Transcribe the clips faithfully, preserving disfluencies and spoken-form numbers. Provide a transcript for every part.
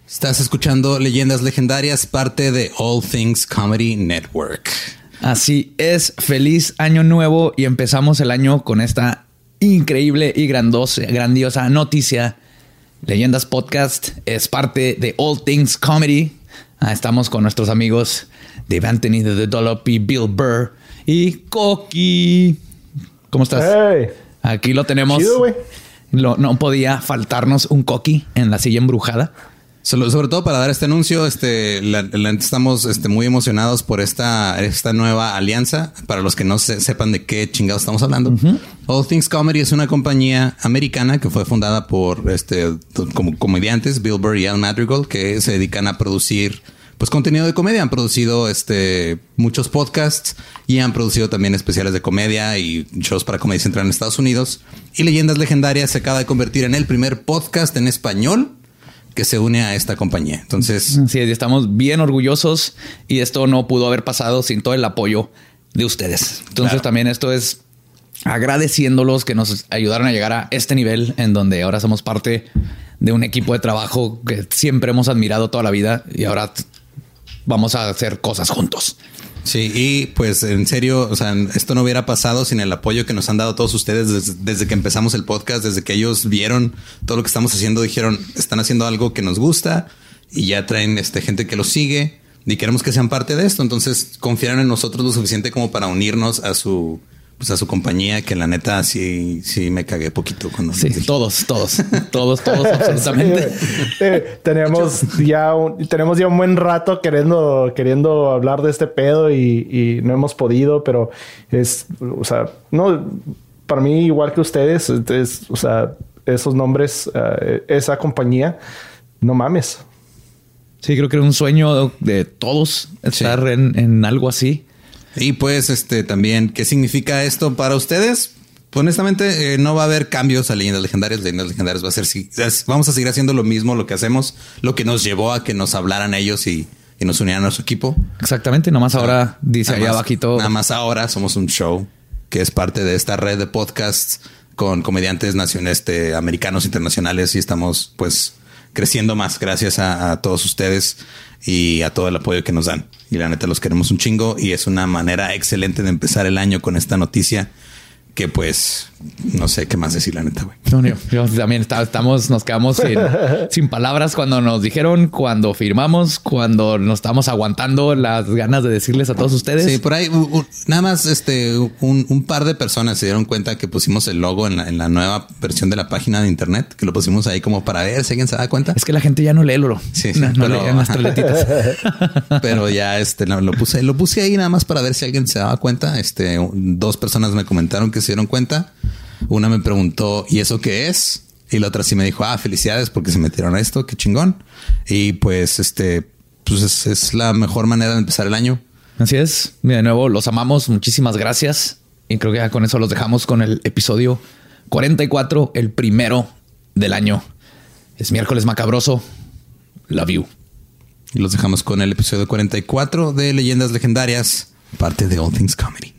Estás escuchando Leyendas Legendarias, parte de All Things Comedy Network. Así es, feliz año nuevo y empezamos el año con esta increíble y grandosa, grandiosa noticia. Leyendas Podcast es parte de All Things Comedy. Ah, estamos con nuestros amigos Dave Anthony de The Dollop y Bill Burr y Coqui. ¿Cómo estás? Hey. Aquí lo tenemos. Chido, güey. Lo, no podía faltarnos un Coqui en la silla embrujada. Sobre, sobre todo para dar este anuncio, este, la, la, estamos este, muy emocionados por esta, esta nueva alianza. Para los que no se, sepan de qué chingados estamos hablando, uh-huh. All Things Comedy es una compañía americana que fue fundada por este, como comediantes Bill Burr y Al Madrigal, que se dedican a producir pues contenido de comedia. Han producido este, muchos podcasts y han producido también especiales de comedia y shows para Comedy Central en Estados Unidos. Y Leyendas Legendarias se acaba de convertir en el primer podcast en español que se une a esta compañía. Entonces, sí, estamos bien orgullosos y esto no pudo haber pasado sin todo el apoyo de ustedes. Entonces, claro, también esto es agradeciéndolos que nos ayudaron a llegar a este nivel en donde ahora somos parte de un equipo de trabajo que siempre hemos admirado toda la vida y ahora vamos a hacer cosas juntos. Sí, y pues en serio, o sea, esto no hubiera pasado sin el apoyo que nos han dado todos ustedes desde, desde que empezamos el podcast, desde que ellos vieron todo lo que estamos haciendo, dijeron, están haciendo algo que nos gusta y ya traen este, gente que los sigue y queremos que sean parte de esto. Entonces confiaron en nosotros lo suficiente como para unirnos a su, pues a su compañía, que la neta sí, sí me cagué poquito cuando sí, todos, todos, todos, todos, absolutamente. Eh, tenemos ya un, tenemos ya un buen rato queriendo, queriendo hablar de este pedo y, y no hemos podido, pero es, o sea, no, para mí igual que ustedes, es, o sea, esos nombres, uh, esa compañía, no mames. Sí, creo que era un sueño de todos estar sí. en, en algo así. Y pues este también, ¿qué significa esto para ustedes? Honestamente, eh, no va a haber cambios a Leyendas Legendarias. Leyendas Legendarias va a ser, vamos a seguir haciendo lo mismo, lo que hacemos, lo que nos llevó a que nos hablaran ellos y, y nos unieran a su equipo. Exactamente, nomás o sea, ahora dice ahí abajito. Nada más ahora somos un show que es parte de esta red de podcasts con comediantes nacionales, este, americanos, internacionales, y estamos pues creciendo más gracias a, a todos ustedes y a todo el apoyo que nos dan. Y la neta los queremos un chingo y es una manera excelente de empezar el año con esta noticia que pues no sé qué más decir, la neta, güey. No, yo, yo también está, estamos, nos quedamos sin, sin palabras cuando nos dijeron, cuando firmamos, cuando nos estamos aguantando las ganas de decirles a todos ustedes. Sí, por ahí uh, uh, nada más este un, un par de personas se dieron cuenta que pusimos el logo en la, en la nueva versión de la página de internet, que lo pusimos ahí como para ver si alguien se da cuenta. Es que la gente ya no lee, Lolo. Sí, sí, no, no pero, lee las treletitas. Pero ya este lo, lo puse, lo puse ahí nada más para ver si alguien se daba cuenta. Este, dos personas me comentaron que se dieron cuenta. Una me preguntó, ¿y eso qué es? Y la otra sí me dijo, ah, felicidades porque se metieron a esto, qué chingón. Y pues este, pues es, es la mejor manera de empezar el año. Así es. Mira, de nuevo, los amamos. Muchísimas gracias. Y creo que ya con eso los dejamos con el episodio cuarenta y cuatro, el primero del año. Es miércoles macabroso. Love you. Y los dejamos con el episodio cuarenta y cuatro de Leyendas Legendarias, parte de All Things Comedy.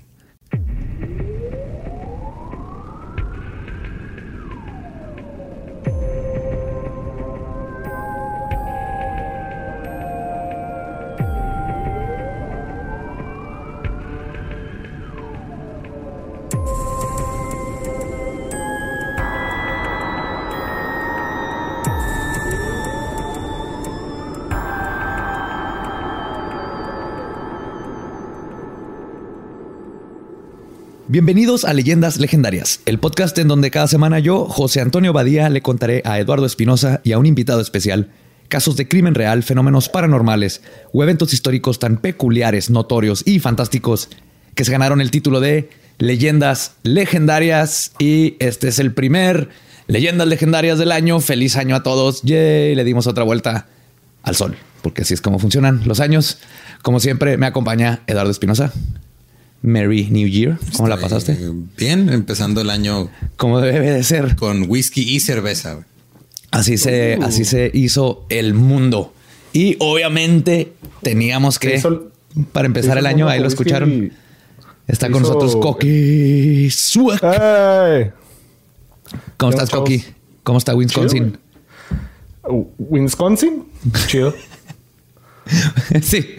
Bienvenidos a Leyendas Legendarias, el podcast en donde cada semana yo, José Antonio Badía, le contaré a Eduardo Espinosa y a un invitado especial casos de crimen real, fenómenos paranormales o eventos históricos tan peculiares, notorios y fantásticos que se ganaron el título de Leyendas Legendarias. Y este es el primer Leyendas Legendarias del año. Feliz año a todos. Yay, le dimos otra vuelta al sol, porque así es como funcionan los años. Como siempre, me acompaña Eduardo Espinosa. Merry New Year. ¿Cómo Estoy la pasaste? Bien, empezando el año como debe de ser, con whisky y cerveza. Así se, uh. así se hizo el mundo. Y obviamente teníamos que, hizo, para empezar el año, ahí lo escucharon. Y... Está hizo... con nosotros Coqui Suak. Hey. ¿Cómo estás, Coqui? ¿Cómo está Wisconsin? Wisconsin, chido. Sí.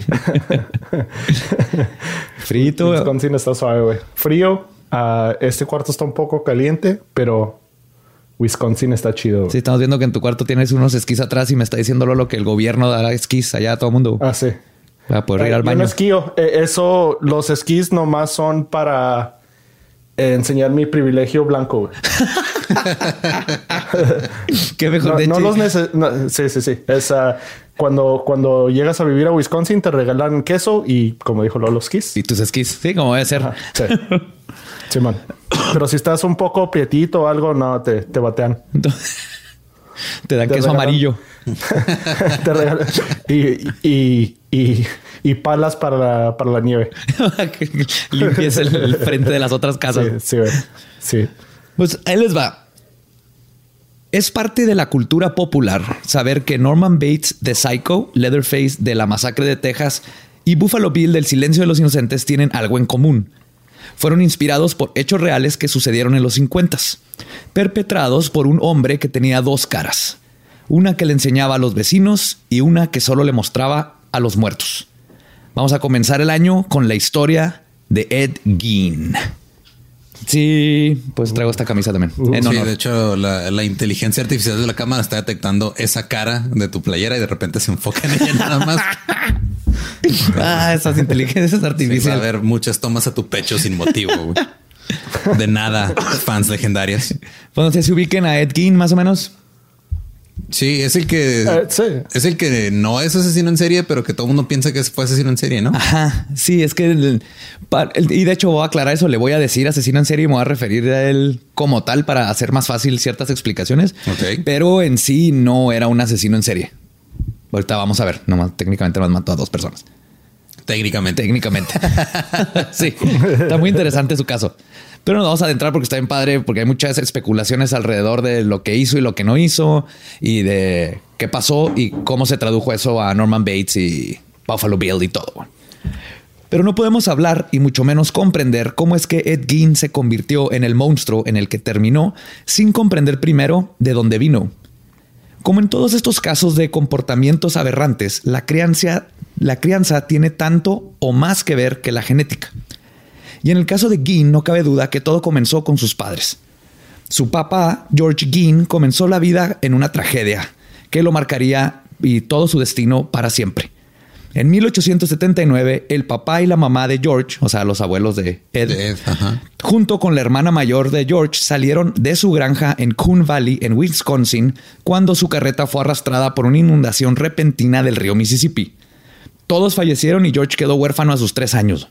Frito. Wisconsin está suave, güey. Frío. Uh, este cuarto está un poco caliente, pero Wisconsin está chido. Sí, estamos viendo que en tu cuarto tienes unos esquís atrás y me está diciendo Lolo que el gobierno dará esquís allá a todo el mundo. Ah, sí. Para poder ir eh, al baño. Yo no esquío. Eh, eso, los esquís nomás son para eh, enseñar mi privilegio blanco, güey. Qué mejor no, de no hecho. los neces no, Sí, sí, sí. Es, uh, cuando, cuando llegas a vivir a Wisconsin te regalan queso y, como dijo Lolo, esquís. Y tus esquís. Sí, como debe ser. Ajá, sí. Sí, man. Pero si estás un poco prietito o algo, no, te, te batean. Te dan Te queso regalan- amarillo. Te regalan- y, y, y, y palas para la, para la nieve. Limpies el, el frente de las otras casas. Sí, sí, güey. Sí. Pues ahí les va. Es parte de la cultura popular saber que Norman Bates de Psycho, Leatherface de La Masacre de Texas y Buffalo Bill del Silencio de los Inocentes tienen algo en común. Fueron inspirados por hechos reales que sucedieron en los cincuentas, perpetrados por un hombre que tenía dos caras. Una que le enseñaba a los vecinos y una que solo le mostraba a los muertos. Vamos a comenzar el año con la historia de Ed Gein. Sí, pues traigo esta camisa también. Uh, en Sí, honor. de hecho, la, la inteligencia artificial de la cámara está detectando esa cara de tu playera y de repente se enfoca en ella nada más. Ah, esas inteligencias Sí, va a artificiales. haber muchas tomas a tu pecho sin motivo, güey. De nada, fans legendarias. Pues no sé si ubiquen a Ed Gein más o menos. Sí, es el que Eh, sí. es el que no es asesino en serie, pero que todo el mundo piensa que fue asesino en serie, ¿no? Ajá, sí, es que... el- pa- el- y de hecho voy a aclarar eso, le voy a decir asesino en serie y me voy a referir a él como tal para hacer más fácil ciertas explicaciones. Ok. Pero en sí no era un asesino en serie. Ahorita vamos a ver, nomás técnicamente más mató a dos personas. Técnicamente. Técnicamente. Sí, está muy interesante su caso. Pero nos vamos a adentrar porque está bien padre, porque hay muchas especulaciones alrededor de lo que hizo y lo que no hizo y de qué pasó y cómo se tradujo eso a Norman Bates y Buffalo Bill y todo. Pero no podemos hablar y mucho menos comprender cómo es que Ed Gein se convirtió en el monstruo en el que terminó sin comprender primero de dónde vino. Como en todos estos casos de comportamientos aberrantes, la crianza, la crianza tiene tanto o más que ver que la genética. Y en el caso de Gein no cabe duda que todo comenzó con sus padres. Su papá, George Gein, comenzó la vida en una tragedia que lo marcaría y todo su destino para siempre. En mil ochocientos setenta y nueve, el papá y la mamá de George, o sea, los abuelos de Ed, De Ed, ajá. junto con la hermana mayor de George, salieron de su granja en Coon Valley, en Wisconsin, cuando su carreta fue arrastrada por una inundación repentina del río Mississippi. Todos fallecieron y George quedó huérfano a sus tres años.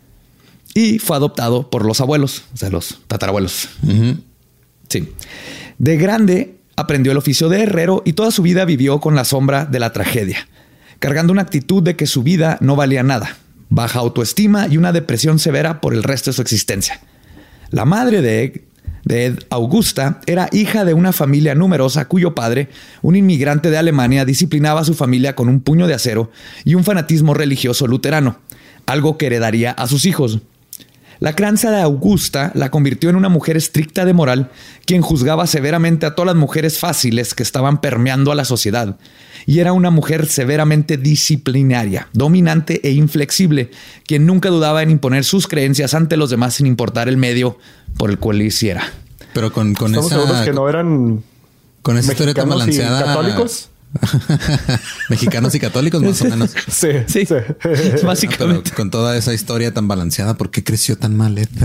Y fue adoptado por los abuelos, o sea, los tatarabuelos. Ujú. Sí. De grande aprendió el oficio de herrero y toda su vida vivió con la sombra de la tragedia, cargando una actitud de que su vida no valía nada, baja autoestima y una depresión severa por el resto de su existencia. La madre de Ed, de Ed, Augusta, era hija de una familia numerosa cuyo padre, un inmigrante de Alemania, disciplinaba a su familia con un puño de acero y un fanatismo religioso luterano, algo que heredaría a sus hijos. La crianza de Augusta la convirtió en una mujer estricta de moral, quien juzgaba severamente a todas las mujeres fáciles que estaban permeando a la sociedad. Y era una mujer severamente disciplinaria, dominante e inflexible, quien nunca dudaba en imponer sus creencias ante los demás sin importar el medio por el cual lo hiciera. Pero con, con Estamos esa seguros que no eran con esa historia tan mexicanos y balanceada. católicos. Mexicanos y católicos, más o menos. Sí, Sí, sí. básicamente. Pero con toda esa historia tan balanceada, ¿por qué creció tan mal, Ed?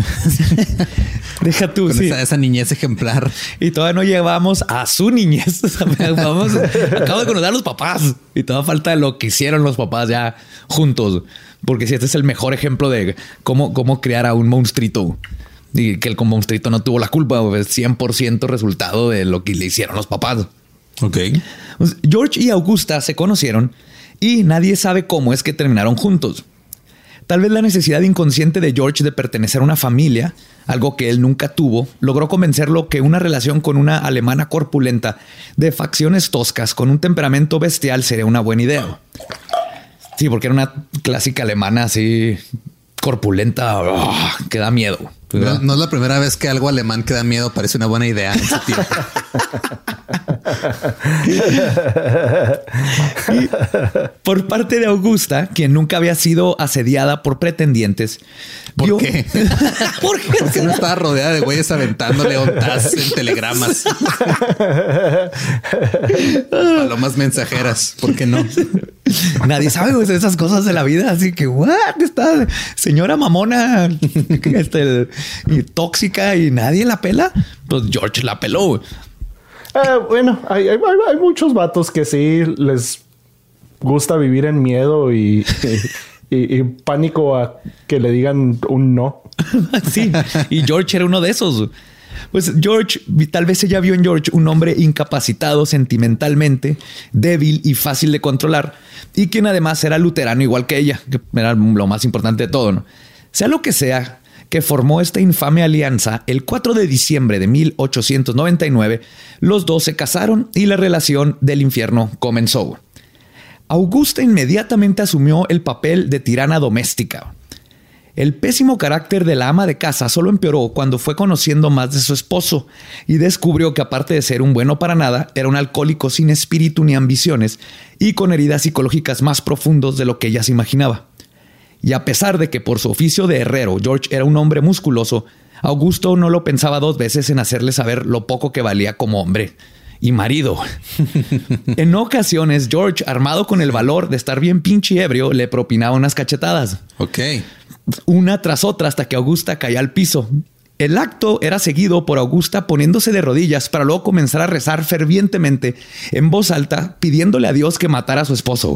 Deja tú, Con sí. esa, esa niñez ejemplar. Y todavía no llevamos a su niñez. O sea, vamos, acabo de conocer a los papás y toda falta de lo que hicieron los papás ya juntos. Porque si este es el mejor ejemplo de cómo, cómo crear a un monstruito y que el monstruito no tuvo la culpa, es cien por ciento resultado de lo que le hicieron los papás. Ok. George y Augusta se conocieron y nadie sabe cómo es que terminaron juntos. Tal vez la necesidad inconsciente de George de pertenecer a una familia, algo que él nunca tuvo, logró convencerlo que una relación con una alemana corpulenta de facciones toscas con un temperamento bestial sería una buena idea. Sí, porque era una clásica alemana así corpulenta, oh, que da miedo. Pues, no, no es la primera vez que algo alemán que da miedo parece una buena idea en ese tiempo. Por parte de Augusta, quien nunca había sido asediada por pretendientes. ¿Por vio... qué? ¿Por qué? Porque no estaba rodeada de güeyes aventándole ondas en telegramas. Palomas mensajeras. ¿Por qué no? Nadie sabe pues, esas cosas de la vida. Así que, what? Esta señora mamona este, y tóxica y nadie la pela. Pues George la peló. Uh, bueno, hay, hay, hay muchos vatos que sí les gusta vivir en miedo y, y, y, y pánico a que le digan un no. Sí, y George era uno de esos. Pues George, tal vez ella vio en George un hombre incapacitado sentimentalmente, débil y fácil de controlar, y quien además era luterano igual que ella, que era lo más importante de todo, ¿no? Sea lo que sea que formó esta infame alianza, el cuatro de diciembre de mil ochocientos noventa y nueve, los dos se casaron y la relación del infierno comenzó. Augusta inmediatamente asumió el papel de tirana doméstica. El pésimo carácter de la ama de casa solo empeoró cuando fue conociendo más de su esposo y descubrió que aparte de ser un bueno para nada, era un alcohólico sin espíritu ni ambiciones y con heridas psicológicas más profundas de lo que ella se imaginaba. Y a pesar de que por su oficio de herrero George era un hombre musculoso, Augusto no lo pensaba dos veces en hacerle saber lo poco que valía como hombre y marido. En ocasiones, George, armado con el valor de estar bien pinche ebrio, le propinaba unas cachetadas. Ok. Una tras otra hasta que Augusta caía al piso. El acto era seguido por Augusta poniéndose de rodillas para luego comenzar a rezar fervientemente en voz alta, pidiéndole a Dios que matara a su esposo.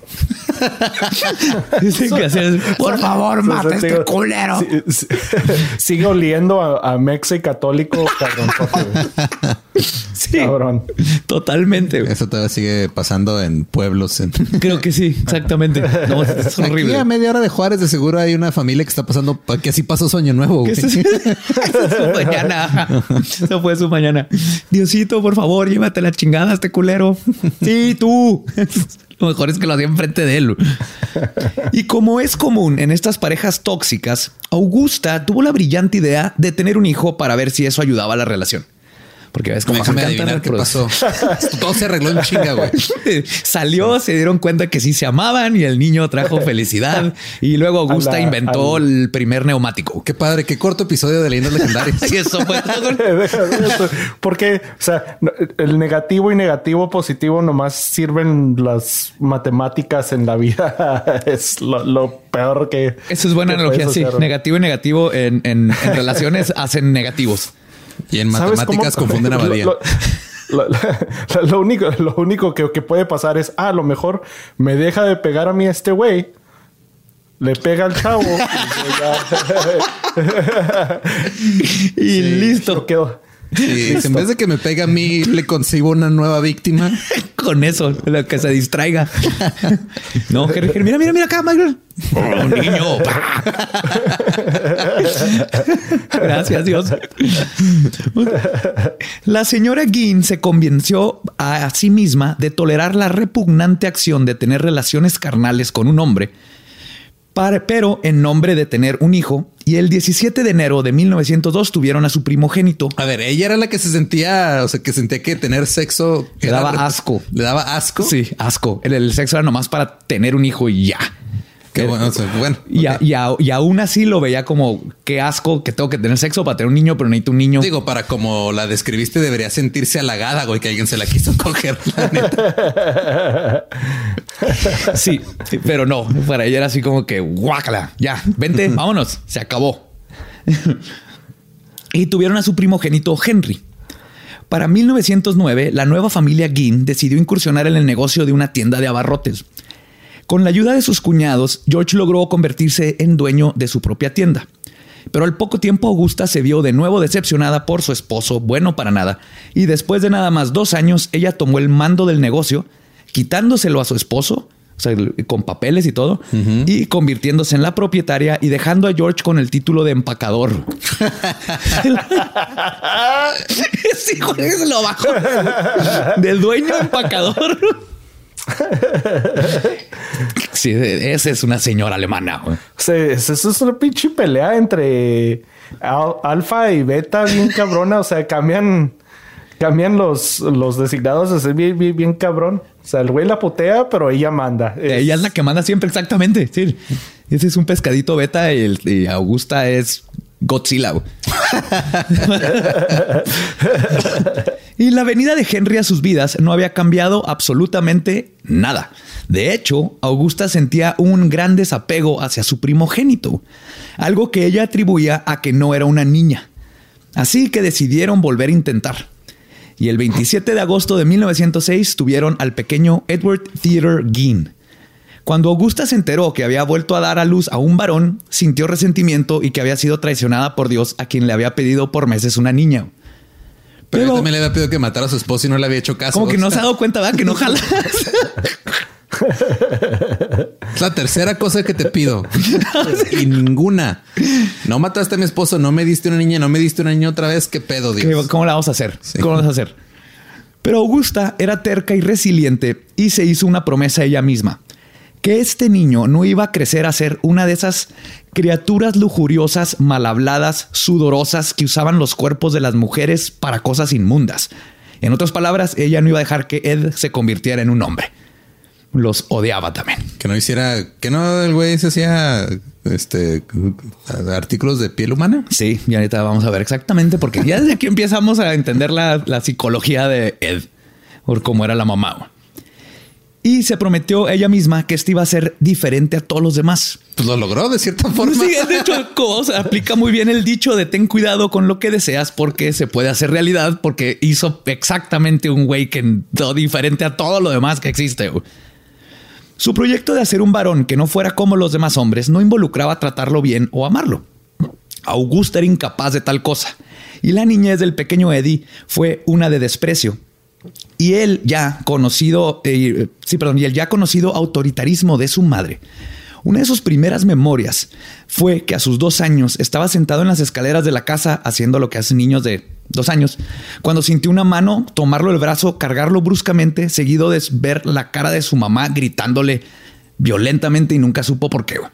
Dicen que hacían, por favor, mata a este culero. Sí, sí, sigue oliendo a, a Mexe católico, cabrón. Sí, cabrón. Totalmente. Eso todavía sigue pasando en pueblos. En... Creo que sí, exactamente. No, es horrible. Aquí a media hora de Juárez, de seguro hay una familia que está pasando, que así pasó su año nuevo. Esa es su mañana. Eso fue su mañana. Diosito, por favor, llévate la chingada a este culero. Sí, tú. Lo mejor es que lo hacía enfrente de él. Y como es común en estas parejas tóxicas, Augusta tuvo la brillante idea de tener un hijo para ver si eso ayudaba a la relación. Porque ves cómo déjame adivinar qué pasó. Todo se arregló en chinga, güey. Salió, se dieron cuenta que sí se amaban y el niño trajo felicidad. Y luego Augusta la, inventó al... el primer neumático. Qué padre, qué corto episodio de Leyendas Legendarias. Y eso fue todo. Porque, o sea, el negativo y negativo positivo nomás sirven las matemáticas en la vida. Es lo, lo peor que... Eso es buena analogía, sí. Negativo y negativo en, en, en relaciones hacen negativos. Y en matemáticas confunden a Badía. Lo, lo, lo, lo único, lo único que, que puede pasar es, ah, a lo mejor me deja de pegar a mí este güey, le pega al chavo y, y sí, listo. Quedó. Sí, en vez de que me pegue a mí, le consigo una nueva víctima. Con eso, lo que se distraiga. No, mira, mira, mira acá, Michael. Oh, niño. Gracias, Dios. La señora Guin se convenció a sí misma de tolerar la repugnante acción de tener relaciones carnales con un hombre, para, pero en nombre de tener un hijo. Y el diecisiete de enero de mil novecientos dos tuvieron a su primogénito. A ver, ella era la que se sentía, o sea, que sentía que tener sexo le daba era, asco. ¿Le daba asco? Sí, asco. El, el sexo era nomás para tener un hijo y ya. Qué bueno, o sea, bueno. Y, okay. a, y, a, y aún así lo veía como qué asco que tengo que tener sexo para tener un niño, pero necesito un niño. Digo, para como la describiste, debería sentirse halagada, güey, que alguien se la quiso coger, la neta. Sí, pero no, para ella era así como que guácala, ya, vente, vámonos, se acabó. Y tuvieron a su primogénito Henry. Para mil novecientos nueve, la nueva familia Guin decidió incursionar en el negocio de una tienda de abarrotes. Con la ayuda de sus cuñados, George logró convertirse en dueño de su propia tienda. Pero al poco tiempo Augusta se vio de nuevo decepcionada por su esposo, bueno para nada, y después de nada más dos años, ella tomó el mando del negocio, quitándoselo a su esposo, o sea, con papeles y todo, uh-huh. y convirtiéndose en la propietaria y dejando a George con el título de empacador. Sí, güey, se lo bajó del dueño empacador. Sí, esa es una señora alemana. Güey. O sea, eso es una pinche pelea entre al- alfa y beta bien cabrona. O sea, cambian, cambian los, los designados así bien, bien, bien cabrón. O sea, el güey la putea, pero ella manda. Es... Ella es la que manda siempre, exactamente. Sí. Ese es un pescadito beta y, el, y Augusta es Godzilla. Güey. Y la venida de Henry a sus vidas no había cambiado absolutamente nada. De hecho, Augusta sentía un gran desapego hacia su primogénito, algo que ella atribuía a que no era una niña. Así que decidieron volver a intentar. Y el veintisiete de agosto de mil novecientos seis tuvieron al pequeño Edward Theodore Gein. Cuando Augusta se enteró que había vuelto a dar a luz a un varón, sintió resentimiento y que había sido traicionada por Dios, a quien le había pedido por meses una niña. Pero, Pero también le había pedido que matara a su esposo y no le había hecho caso. como que no se ha dado cuenta, ¿verdad? Que no jalas. Es la tercera cosa que te pido. Y ninguna. No mataste a mi esposo, no me diste una niña, no me diste una niña otra vez. ¿Qué pedo, Dios? ¿Cómo la vamos a hacer? Sí. ¿Cómo la vamos a hacer? Pero Augusta era terca y resiliente y se hizo una promesa a ella misma. Que este niño no iba a crecer a ser una de esas criaturas lujuriosas, mal habladas, sudorosas que usaban los cuerpos de las mujeres para cosas inmundas. En otras palabras, ella no iba a dejar que Ed se convirtiera en un hombre. Los odiaba también. Que no hiciera, que no el güey se hacía este artículos de piel humana. Sí, y ahorita vamos a ver exactamente, porque ya desde aquí empezamos a entender la, la psicología de Ed, por cómo era la mamá. Y se prometió ella misma que este iba a ser diferente a todos los demás. Pues lo logró de cierta forma. Sí, de hecho, o sea, aplica muy bien el dicho de ten cuidado con lo que deseas porque se puede hacer realidad, porque hizo exactamente un güey que todo diferente a todo lo demás que existe. Su proyecto de hacer un varón que no fuera como los demás hombres no involucraba tratarlo bien o amarlo. Augusta era incapaz de tal cosa y la niñez del pequeño Eddie fue una de desprecio. Y él ya conocido, eh, sí, perdón, y el ya conocido autoritarismo de su madre. Una de sus primeras memorias fue que a sus dos años estaba sentado en las escaleras de la casa haciendo lo que hacen niños de dos años, cuando sintió una mano tomarlo el brazo, cargarlo bruscamente, seguido de ver la cara de su mamá gritándole violentamente y nunca supo por qué.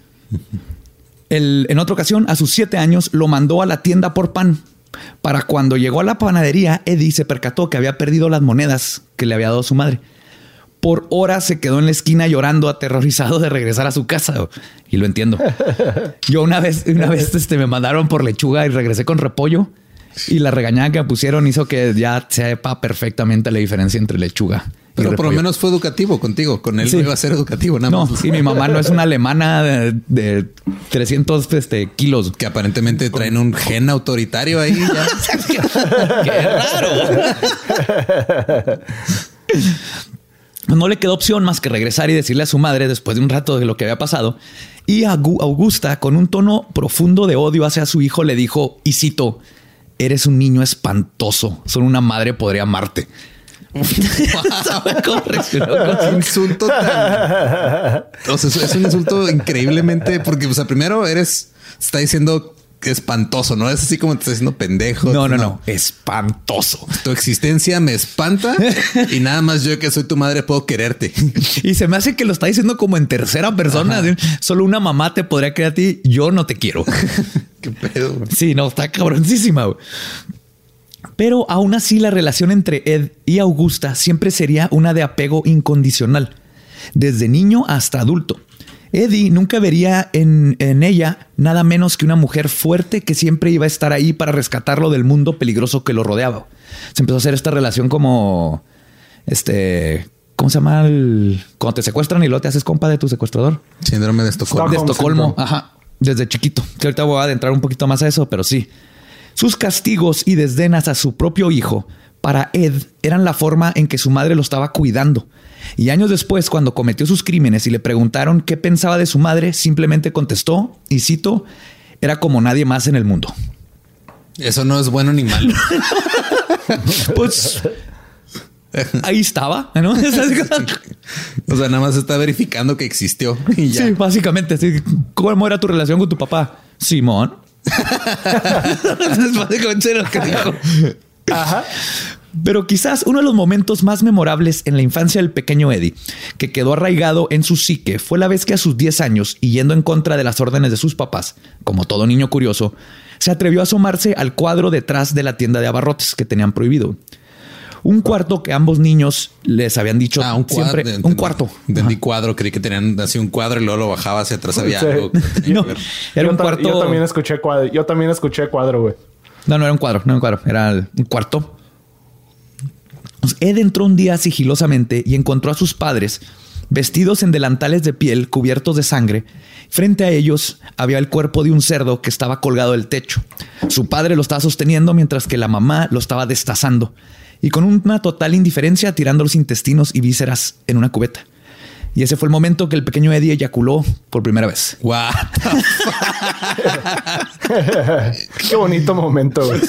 El, en otra ocasión, a sus siete años, lo mandó a la tienda por pan. Para cuando llegó a la panadería, Eddie se percató que había perdido las monedas que le había dado su madre. Por horas se quedó en la esquina llorando, aterrorizado de regresar a su casa. Y lo entiendo. Yo una vez, una vez este, me mandaron por lechuga y regresé con repollo. Y la regañada que me pusieron hizo que ya sepa perfectamente la diferencia entre lechuga y Pero por lo repollo. menos fue educativo contigo. Con él Sí. no iba a ser educativo nada No, más. y mi mamá no es una alemana de, de trescientos este, kilos. Que aparentemente traen un gen autoritario ahí. Ya. ¡Qué raro! No le quedó opción más que regresar y decirle a su madre después de un rato de lo que había pasado. Y Augusta, con un tono profundo de odio hacia su hijo, le dijo, y cito, eres un niño espantoso. Solo una madre podría amarte. ¿Cómo reaccionó? Un insulto tan... O sea, es un insulto increíblemente... Porque, o sea, primero eres... Está diciendo que espantoso, ¿no? Es así como te está diciendo pendejo. No, no, no. Espantoso. Tu existencia me espanta y nada más yo que soy tu madre puedo quererte. Y se me hace que lo está diciendo como en tercera persona. Ajá. Solo una mamá te podría querer a ti. Yo no te quiero. Qué pedo. Güey. Sí, no, está cabroncísima. Güey. Pero aún así la relación entre Ed y Augusta siempre sería una de apego incondicional, desde niño hasta adulto. Eddie nunca vería en, en ella nada menos que una mujer fuerte que siempre iba a estar ahí para rescatarlo del mundo peligroso que lo rodeaba. Se empezó a hacer esta relación como, este, ¿cómo se llama? El, cuando te secuestran y luego te haces compa de tu secuestrador. Síndrome de Estocolmo. De Estocolmo, ajá, desde chiquito. Que ahorita voy a adentrar un poquito más a eso, pero sí. Sus castigos y desdenas a su propio hijo para Ed eran la forma en que su madre lo estaba cuidando. Y años después, cuando cometió sus crímenes y le preguntaron qué pensaba de su madre, simplemente contestó, y cito, era como nadie más en el mundo. Eso no es bueno ni malo. Pues ahí estaba, ¿no? O sea, nada más está verificando que existió y ya. Sí, básicamente. Sí. ¿Cómo era tu relación con tu papá? Simón. Es básicamente lo que dijo. Ajá. Pero quizás uno de los momentos más memorables en la infancia del pequeño Eddie, que quedó arraigado en su psique, fue la vez que a sus diez años, y yendo en contra de las órdenes de sus papás, como todo niño curioso, se atrevió a asomarse al cuadro detrás de la tienda de abarrotes que tenían prohibido. Un cuarto que ambos niños les habían dicho ah, un siempre. Cuadro, un cuarto. Entendí cuadro. Creí que tenían así un cuadro y luego lo bajaba hacia atrás. Había sí. algo. Que no, que era yo un ta- cuarto. Yo también escuché cuadro. Yo también escuché cuadro, güey. No, no era un cuadro. No era un cuadro. Era un cuarto. Ed entró un día sigilosamente y encontró a sus padres vestidos en delantales de piel cubiertos de sangre. Frente a ellos había el cuerpo de un cerdo que estaba colgado del techo. Su padre lo estaba sosteniendo mientras que la mamá lo estaba destazando y con una total indiferencia tirando los intestinos y vísceras en una cubeta. Y ese fue el momento que el pequeño Eddie eyaculó por primera vez. What the fuck? Qué bonito momento, güey.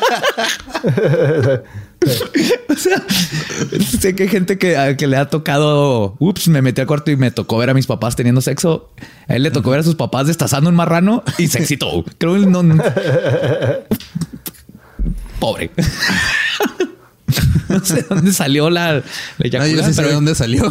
O sea, sé que hay gente que, que le ha tocado. Ups, me metí al cuarto y me tocó ver a mis papás teniendo sexo. A él le tocó ver a sus papás destazando un marrano y se excitó. Creo que no. no. Pobre. No sé dónde salió la, la eyaculación. No, yo sí sé de dónde salió.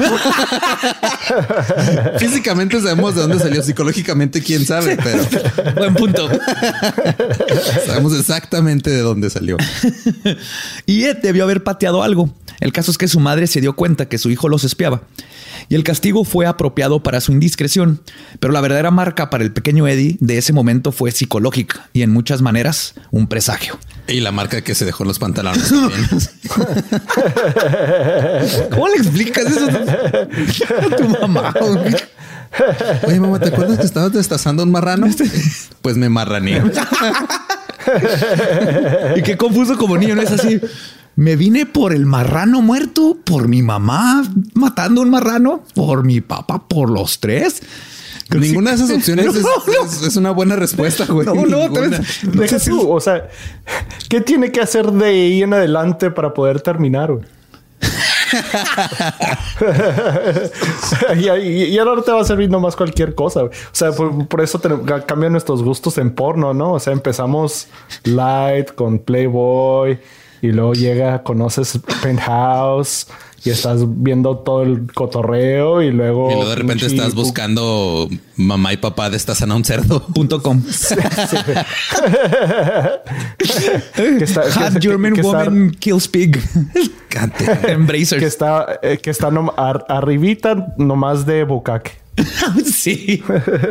Físicamente sabemos de dónde salió. Psicológicamente, quién sabe, sí. Pero buen punto. Sabemos exactamente de dónde salió. Y Ed debió haber pateado algo. El caso es que su madre se dio cuenta que su hijo los espiaba y el castigo fue apropiado para su indiscreción. Pero la verdadera marca para el pequeño Eddie de ese momento fue psicológica y en muchas maneras un presagio. Y la marca que se dejó los pantalones también. ¿Cómo le explicas eso a tu mamá? Oye, mamá, ¿te acuerdas que estabas destazando un marrano? Pues me marrané. Y qué confuso como niño, ¿no es así? Me vine por el marrano muerto, por mi mamá matando un marrano, por mi papá, por los tres. Ninguna de esas opciones no, es, no. Es, es una buena respuesta, güey. No, no, Ninguna. Deja tú, o sea, ¿qué tiene que hacer de ahí en adelante para poder terminar, güey? y, y, y ahora te va a servir nomás cualquier cosa, güey. O sea, por, por eso te, cambian nuestros gustos en porno, ¿no? O sea, empezamos light con Playboy y luego llega, conoces Penthouse y estás viendo todo el cotorreo y luego... Y luego de repente un estás chico. buscando mamá y papá destazan a un cerdo. Punto com. Sí, sí. que está, Half que, German que woman está, kills pig. Cante. Embracers. que está, eh, que está nom, ar, arribita nomás de bucaque. Sí.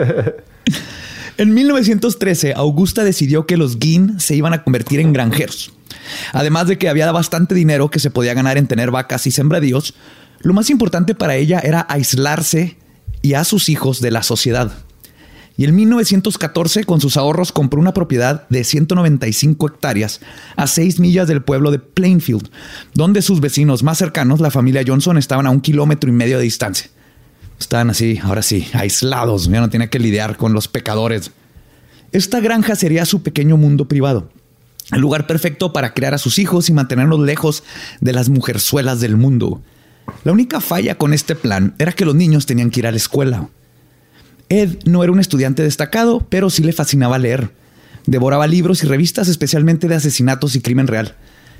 En mil novecientos trece, Augusta decidió que los Guin se iban a convertir en granjeros. Además de que había bastante dinero que se podía ganar en tener vacas y sembradíos, lo más importante para ella era aislarse y a sus hijos de la sociedad. Y en mil novecientos catorce, con sus ahorros, compró una propiedad de ciento noventa y cinco hectáreas a seis millas del pueblo de Plainfield, donde sus vecinos más cercanos, la familia Johnson, estaban a un kilómetro y medio de distancia. Estaban así, ahora sí, aislados. Ya no tenía que lidiar con los pecadores. Esta granja sería su pequeño mundo privado. El lugar perfecto para criar a sus hijos y mantenerlos lejos de las mujerzuelas del mundo. La única falla con este plan era que los niños tenían que ir a la escuela. Ed no era un estudiante destacado, pero sí le fascinaba leer. Devoraba libros y revistas, especialmente de asesinatos y crimen real.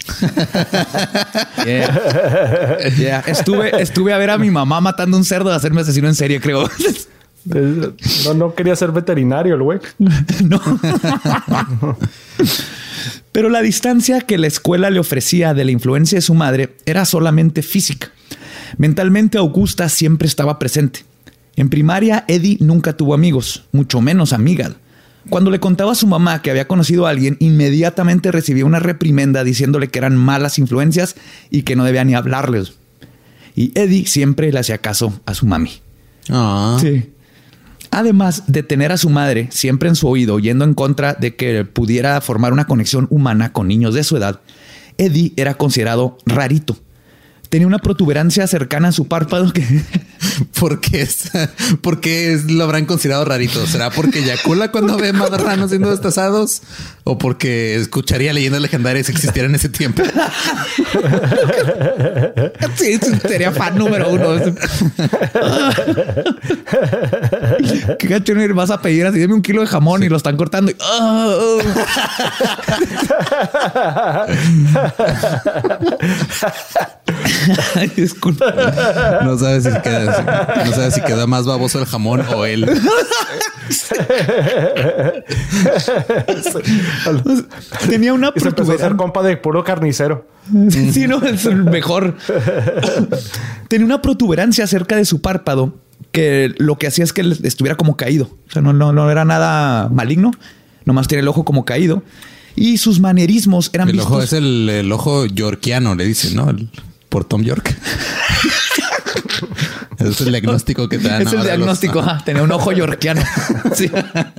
Yeah. Yeah. Estuve, estuve a ver a mi mamá matando un cerdo de hacerme asesino en serie, creo. No, no quería ser veterinario el güey. No. Pero la distancia que la escuela le ofrecía de la influencia de su madre era solamente física. Mentalmente, Augusta siempre estaba presente. En primaria, Eddie nunca tuvo amigos, mucho menos amigas. Cuando le contaba a su mamá que había conocido a alguien, inmediatamente recibía una reprimenda diciéndole que eran malas influencias y que no debía ni hablarles. Y Eddie siempre le hacía caso a su mami. Ah. Sí. Además de tener a su madre siempre en su oído, yendo en contra de que pudiera formar una conexión humana con niños de su edad, Eddie era considerado rarito. Tenía una protuberancia cercana a su párpado que ¿Por qué, es, ¿Por qué es, lo habrán considerado rarito? ¿Será porque eyacula cuando ve marranos siendo destazados? ¿O porque escucharía leyendas legendarias si existiera en ese tiempo? Sí, sería fan número uno. ¿Qué gacho no vas a pedir así? Deme un kilo de jamón, sí, y lo están cortando. Y... Oh, oh. Ay, disculpa. No sabes si queda, no sabes si queda más baboso el jamón o él. Tenía una y se empezó a hacer compa de puro carnicero. Sí, no, es el mejor. Tenía una protuberancia cerca de su párpado que lo que hacía es que estuviera como caído. O sea, no, no, no era nada maligno. Nomás tiene el ojo como caído. Y sus manerismos eran el vistos... ojo es el, el ojo yorkiano, le dicen, ¿no? El, por Tom York. Es el diagnóstico que te dan. Es el diagnóstico. Los... Ah, tenía un ojo yorkiano. Sí.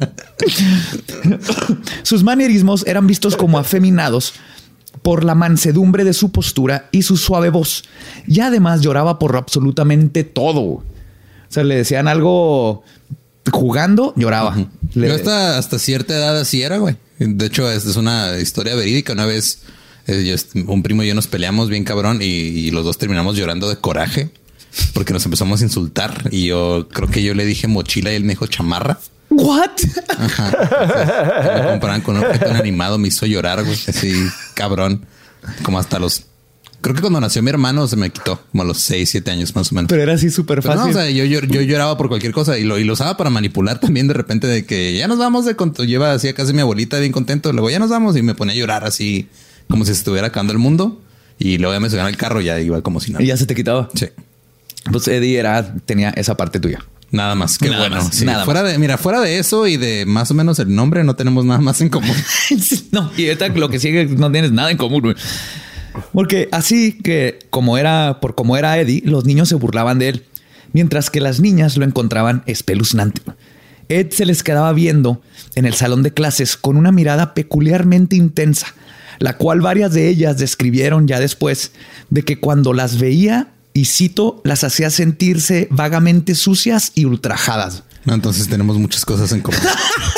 Sus manerismos eran vistos como afeminados por la mansedumbre de su postura y su suave voz. Y además lloraba por absolutamente todo. O sea, le decían algo jugando, lloraba. Uh-huh. Le... Yo hasta, hasta cierta edad así era, güey. De hecho, es, es una historia verídica. Una vez eh, yo, un primo y yo nos peleamos bien cabrón y, y los dos terminamos llorando de coraje porque nos empezamos a insultar. Y yo creo que yo le dije mochila y él me dijo chamarra. ¿What? Ajá. Entonces, me comparaban con un objeto inanimado, me hizo llorar, güey. Así, cabrón. Como hasta los... Creo que cuando nació mi hermano se me quitó, como a los seis, siete años más o menos. Pero era así súper fácil. No, o sea, yo, yo, yo lloraba por cualquier cosa y lo, y lo usaba para manipular también de repente de que ya nos vamos de... Lleva así a casa de mi abuelita bien contento. Luego ya nos vamos y me ponía a llorar así como si se estuviera acabando el mundo. Y luego ya me subían al carro y ya iba como si nada. Y ya se te quitaba. Sí. Pues Eddie era, tenía esa parte tuya. Nada más. Qué nada bueno. Más, sí. nada fuera más. de, mira, fuera de eso y de más o menos el nombre, no tenemos nada más en común. No, y ahorita lo que sigue no tienes nada en común, güey. Porque así que como era, por como era Eddie, los niños se burlaban de él, mientras que las niñas lo encontraban espeluznante. Ed se les quedaba viendo en el salón de clases con una mirada peculiarmente intensa, la cual varias de ellas describieron ya después de que cuando las veía, y cito, las hacía sentirse vagamente sucias y ultrajadas. No, entonces tenemos muchas cosas en común.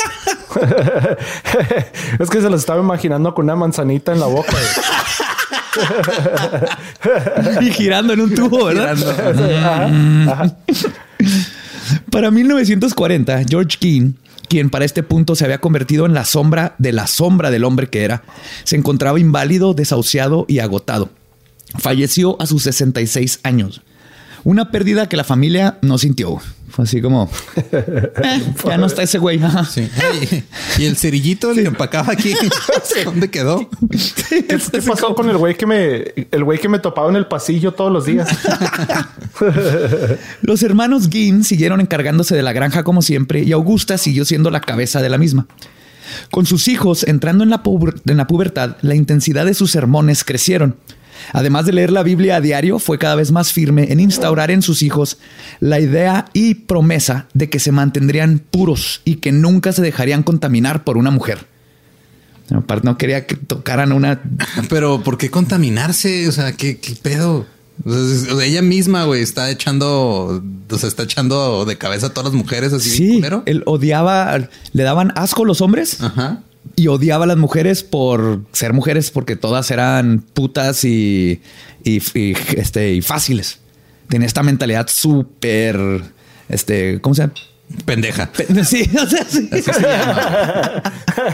Es que se lo estaba imaginando con una manzanita en la boca. Y girando en un tubo, ¿verdad? Ajá, ajá. Para mil novecientos cuarenta, George Keane, quien para este punto se había convertido en la sombra de la sombra del hombre que era, se encontraba inválido, desahuciado y agotado. Falleció a sus sesenta y seis años. Una pérdida que la familia no sintió. Fue así como... Eh, ya no está ese güey. Sí. Ay, y el cerillito le empacaba aquí. ¿Dónde quedó? ¿Qué, ¿Qué pasó con el güey que me... El güey que me topaba en el pasillo todos los días? Los hermanos Gein siguieron encargándose de la granja como siempre y Augusta siguió siendo la cabeza de la misma. Con sus hijos entrando en la, pu- en la pubertad, la intensidad de sus sermones crecieron. Además de leer la Biblia a diario, fue cada vez más firme en instaurar en sus hijos la idea y promesa de que se mantendrían puros y que nunca se dejarían contaminar por una mujer. Aparte, no quería que tocaran una... Pero ¿por qué contaminarse? O sea, ¿qué, qué pedo? O sea, ella misma, güey, está echando... O sea, está echando de cabeza a todas las mujeres así. Sí, culero. Él odiaba... Le daban asco los hombres. Ajá. Y odiaba a las mujeres por ser mujeres, porque todas eran putas y, y, y, este, y fáciles. Tenía esta mentalidad súper, este, ¿cómo se llama? Pendeja. Pe- sí, o sea, sí. Así se llama.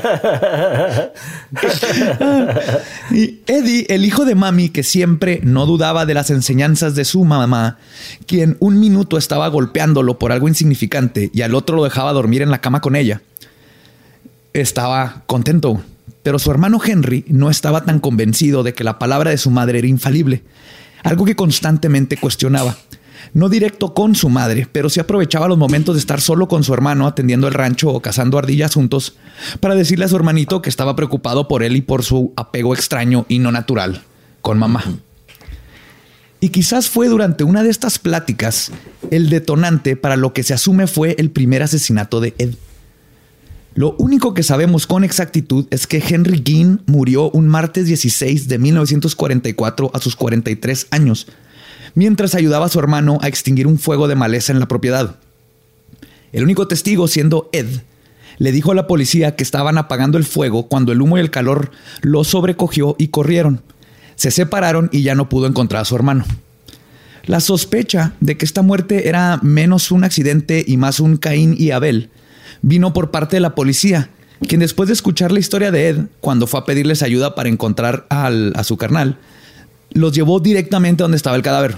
Y Eddie, el hijo de mami, que siempre no dudaba de las enseñanzas de su mamá, quien un minuto estaba golpeándolo por algo insignificante y al otro lo dejaba dormir en la cama con ella, estaba contento, pero su hermano Henry no estaba tan convencido de que la palabra de su madre era infalible, algo que constantemente cuestionaba. No directo con su madre, pero sí aprovechaba los momentos de estar solo con su hermano atendiendo el rancho o cazando ardillas juntos para decirle a su hermanito que estaba preocupado por él y por su apego extraño y no natural con mamá. Y quizás fue durante una de estas pláticas el detonante para lo que se asume fue el primer asesinato de Ed. Lo único que sabemos con exactitud es que Henry Gein murió un martes dieciséis de mil novecientos cuarenta y cuatro a sus cuarenta y tres años, mientras ayudaba a su hermano a extinguir un fuego de maleza en la propiedad. El único testigo, siendo Ed, le dijo a la policía que estaban apagando el fuego cuando el humo y el calor lo sobrecogió y corrieron. Se separaron y ya no pudo encontrar a su hermano. La sospecha de que esta muerte era menos un accidente y más un Caín y Abel vino por parte de la policía, quien después de escuchar la historia de Ed, cuando fue a pedirles ayuda para encontrar al, a su carnal, los llevó directamente a donde estaba el cadáver.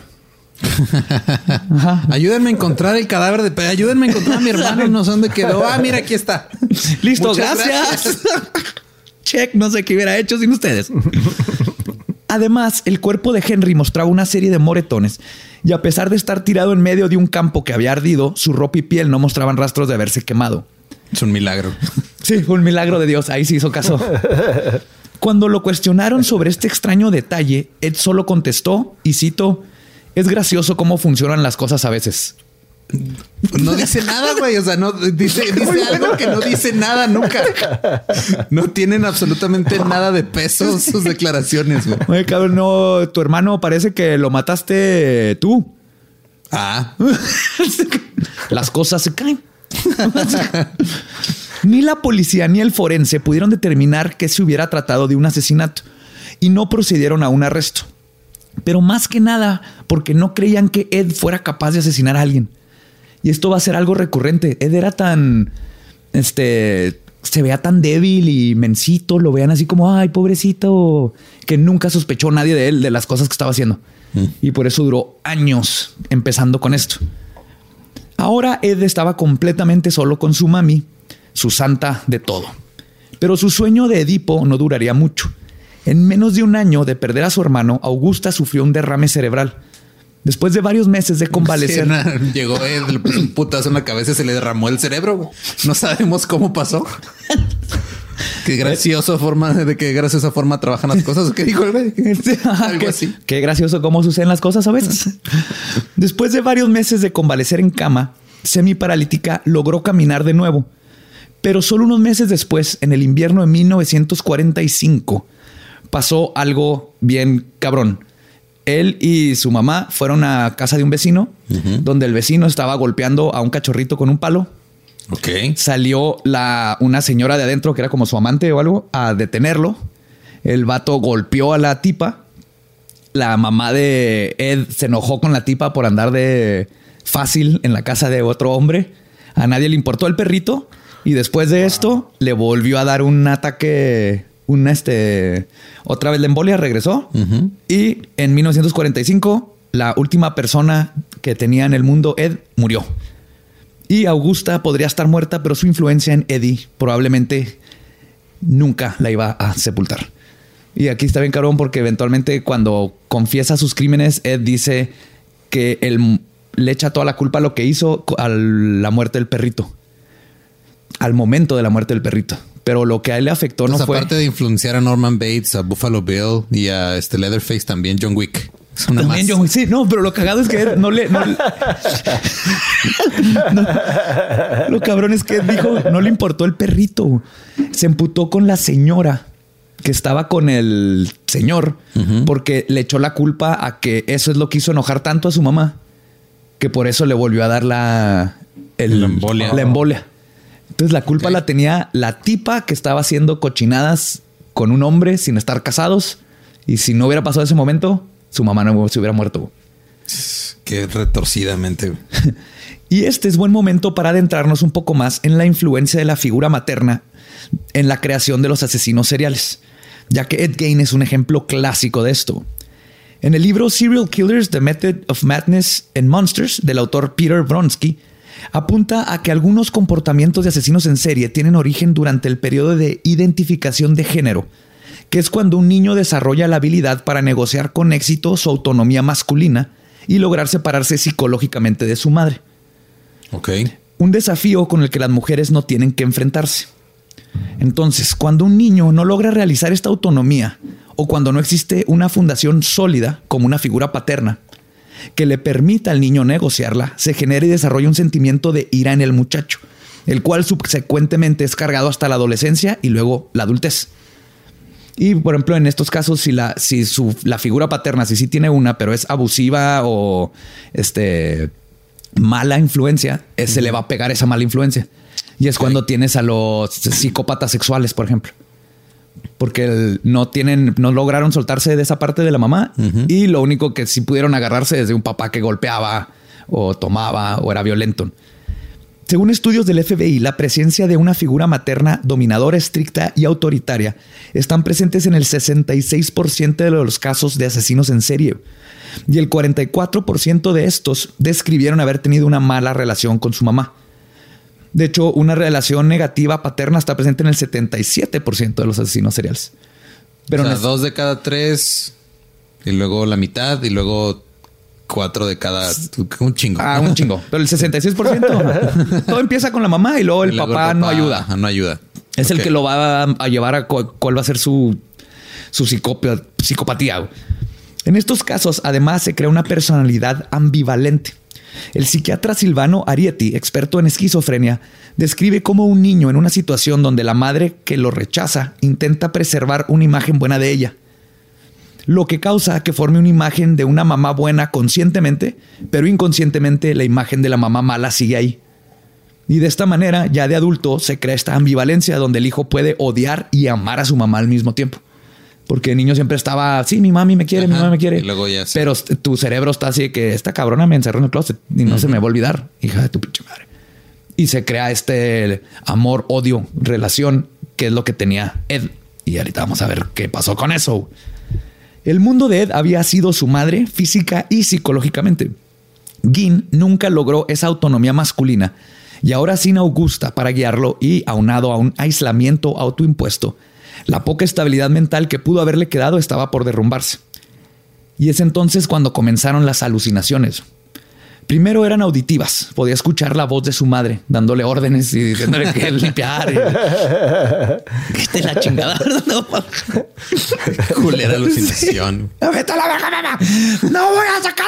Ajá. Ayúdenme a encontrar el cadáver de... Ayúdenme a encontrar a mi hermano, no sé dónde quedó. Ah, mira, aquí está. Listo, Muchas gracias. gracias. Check, no sé qué hubiera hecho sin ustedes. Además, el cuerpo de Henry mostraba una serie de moretones y a pesar de estar tirado en medio de un campo que había ardido, su ropa y piel no mostraban rastros de haberse quemado. Es un milagro. Sí, fue un milagro de Dios. Ahí sí hizo caso. Cuando lo cuestionaron sobre este extraño detalle, Ed solo contestó, y cito, es gracioso cómo funcionan las cosas a veces. No dice nada, güey. O sea, no dice, dice algo que no dice nada nunca. No tienen absolutamente nada de peso sus declaraciones, güey. Oye, cabrón, no, tu hermano parece que lo mataste tú. Ah. Las cosas se caen. Ni la policía ni el forense pudieron determinar que se hubiera tratado de un asesinato y no procedieron a un arresto. Pero más que nada porque no creían que Ed fuera capaz de asesinar a alguien. Y esto va a ser algo recurrente. Ed era tan, este, se veía tan débil y mensito, lo vean así como, ay, pobrecito, que nunca sospechó nadie de él, de las cosas que estaba haciendo. Mm. Y por eso duró años empezando con esto. Ahora Ed estaba completamente solo con su mami, su santa de todo. Pero su sueño de Edipo no duraría mucho. En menos de un año de perder a su hermano, Augusta sufrió un derrame cerebral. Después de varios meses de convalecer... Sí, na, llegó Ed, le puso un putazo en la cabeza y se le derramó el cerebro. No sabemos cómo pasó. Qué graciosa forma de qué graciosa forma trabajan las cosas. ¿Qué dijo el güey? Algo qué, así. Qué gracioso cómo suceden las cosas a veces. Después de varios meses de convalecer en cama, semiparalítica, logró caminar de nuevo. Pero solo unos meses después, en el invierno de mil novecientos cuarenta y cinco, pasó algo bien cabrón. Él y su mamá fueron a casa de un vecino, uh-huh. donde el vecino estaba golpeando a un cachorrito con un palo. Ok. Salió la, una señora de adentro, que era como su amante o algo, a detenerlo. El vato golpeó a la tipa. La mamá de Ed se enojó con la tipa por andar de fácil en la casa de otro hombre. A nadie le importó el perrito. Y después de wow. esto, le volvió a dar un ataque... Una, este, otra vez la embolia, regresó. Uh-huh. Y en mil novecientos cuarenta y cinco, la última persona que tenía en el mundo, Ed, murió. Y Augusta podría estar muerta, pero su influencia en Eddie probablemente nunca la iba a sepultar. Y aquí está bien cabrón porque eventualmente cuando confiesa sus crímenes, Ed dice que él le echa toda la culpa a lo que hizo a la muerte del perrito. Al momento de la muerte del perrito. Pero lo que a él le afectó pues no fue... Aparte de influenciar a Norman Bates, a Buffalo Bill y a este Leatherface, también John Wick. Es una también más. John Wick, sí. No, pero lo cagado es que no le... No, no, lo cabrón es que dijo, no le importó el perrito. Se emputó con la señora que estaba con el señor uh-huh. porque le echó la culpa a que eso es lo que hizo enojar tanto a su mamá que por eso le volvió a dar la... El, la embolia. La embolia. Entonces la culpa okay. la tenía la tipa que estaba haciendo cochinadas con un hombre sin estar casados. Y si no hubiera pasado ese momento, su mamá no se hubiera muerto. Qué retorcidamente. Y este es buen momento para adentrarnos un poco más en la influencia de la figura materna en la creación de los asesinos seriales, ya que Ed Gein es un ejemplo clásico de esto. En el libro Serial Killers, The Method of Madness and Monsters, del autor Peter Vronsky, apunta a que algunos comportamientos de asesinos en serie tienen origen durante el periodo de identificación de género, que es cuando un niño desarrolla la habilidad para negociar con éxito su autonomía masculina y lograr separarse psicológicamente de su madre. Ok. Un desafío con el que las mujeres no tienen que enfrentarse. Entonces, cuando un niño no logra realizar esta autonomía o cuando no existe una fundación sólida como una figura paterna, que le permita al niño negociarla, se genera y desarrolla un sentimiento de ira en el muchacho, el cual subsecuentemente es cargado hasta la adolescencia y luego la adultez. Y por ejemplo, en estos casos, si la, si su, la figura paterna, si sí tiene una, pero es abusiva o este, mala influencia, uh-huh. se le va a pegar esa mala influencia. Y es okay. cuando tienes a los psicópatas sexuales, por ejemplo. Porque el, no tienen, no lograron soltarse de esa parte de la mamá uh-huh. y lo único que sí pudieron agarrarse es de un papá que golpeaba o tomaba o era violento. Según estudios del F B I, la presencia de una figura materna dominadora, estricta y autoritaria están presentes en el sesenta y seis por ciento de los casos de asesinos en serie. Y el cuarenta y cuatro por ciento de estos describieron haber tenido una mala relación con su mamá. De hecho, una relación negativa paterna está presente en el setenta y siete por ciento de los asesinos seriales. Pero o sea, no es... dos de cada tres y luego la mitad y luego cuatro de cada... Un chingo. Ah, un chingo. Pero el sesenta y seis por ciento todo empieza con la mamá y luego el, y luego papá, el papá no ayuda. No ayuda. Es okay. el que lo va a llevar a cuál va a ser su, su psicopatía, psicopatía. En estos casos, además, se crea una personalidad ambivalente. El psiquiatra Silvano Arietti, experto en esquizofrenia, describe cómo un niño en una situación donde la madre que lo rechaza intenta preservar una imagen buena de ella, lo que causa que forme una imagen de una mamá buena conscientemente, pero inconscientemente la imagen de la mamá mala sigue ahí. Y de esta manera, ya de adulto, se crea esta ambivalencia donde el hijo puede odiar y amar a su mamá al mismo tiempo. Porque el niño siempre estaba, sí, mi mami me quiere, Ajá, mi mamá me quiere. Y luego ya sí. Pero tu cerebro está así de que esta cabrona me encerró en el closet y no uh-huh. se me va a olvidar, hija de tu pinche madre. Y se crea este amor, odio, relación, que es lo que tenía Ed. Y ahorita vamos a ver qué pasó con eso. El mundo de Ed había sido su madre física y psicológicamente. Gin nunca logró esa autonomía masculina y ahora sin Augusta para guiarlo y aunado a un aislamiento autoimpuesto, la poca estabilidad mental que pudo haberle quedado estaba por derrumbarse. Y es entonces cuando comenzaron las alucinaciones. Primero eran auditivas. Podía escuchar la voz de su madre dándole órdenes y diciéndole que limpiar. Y... ¿Qué te la chingada? No, culera alucinación. Sí. ¡Vete a la verga, mamá! ¡No voy a sacar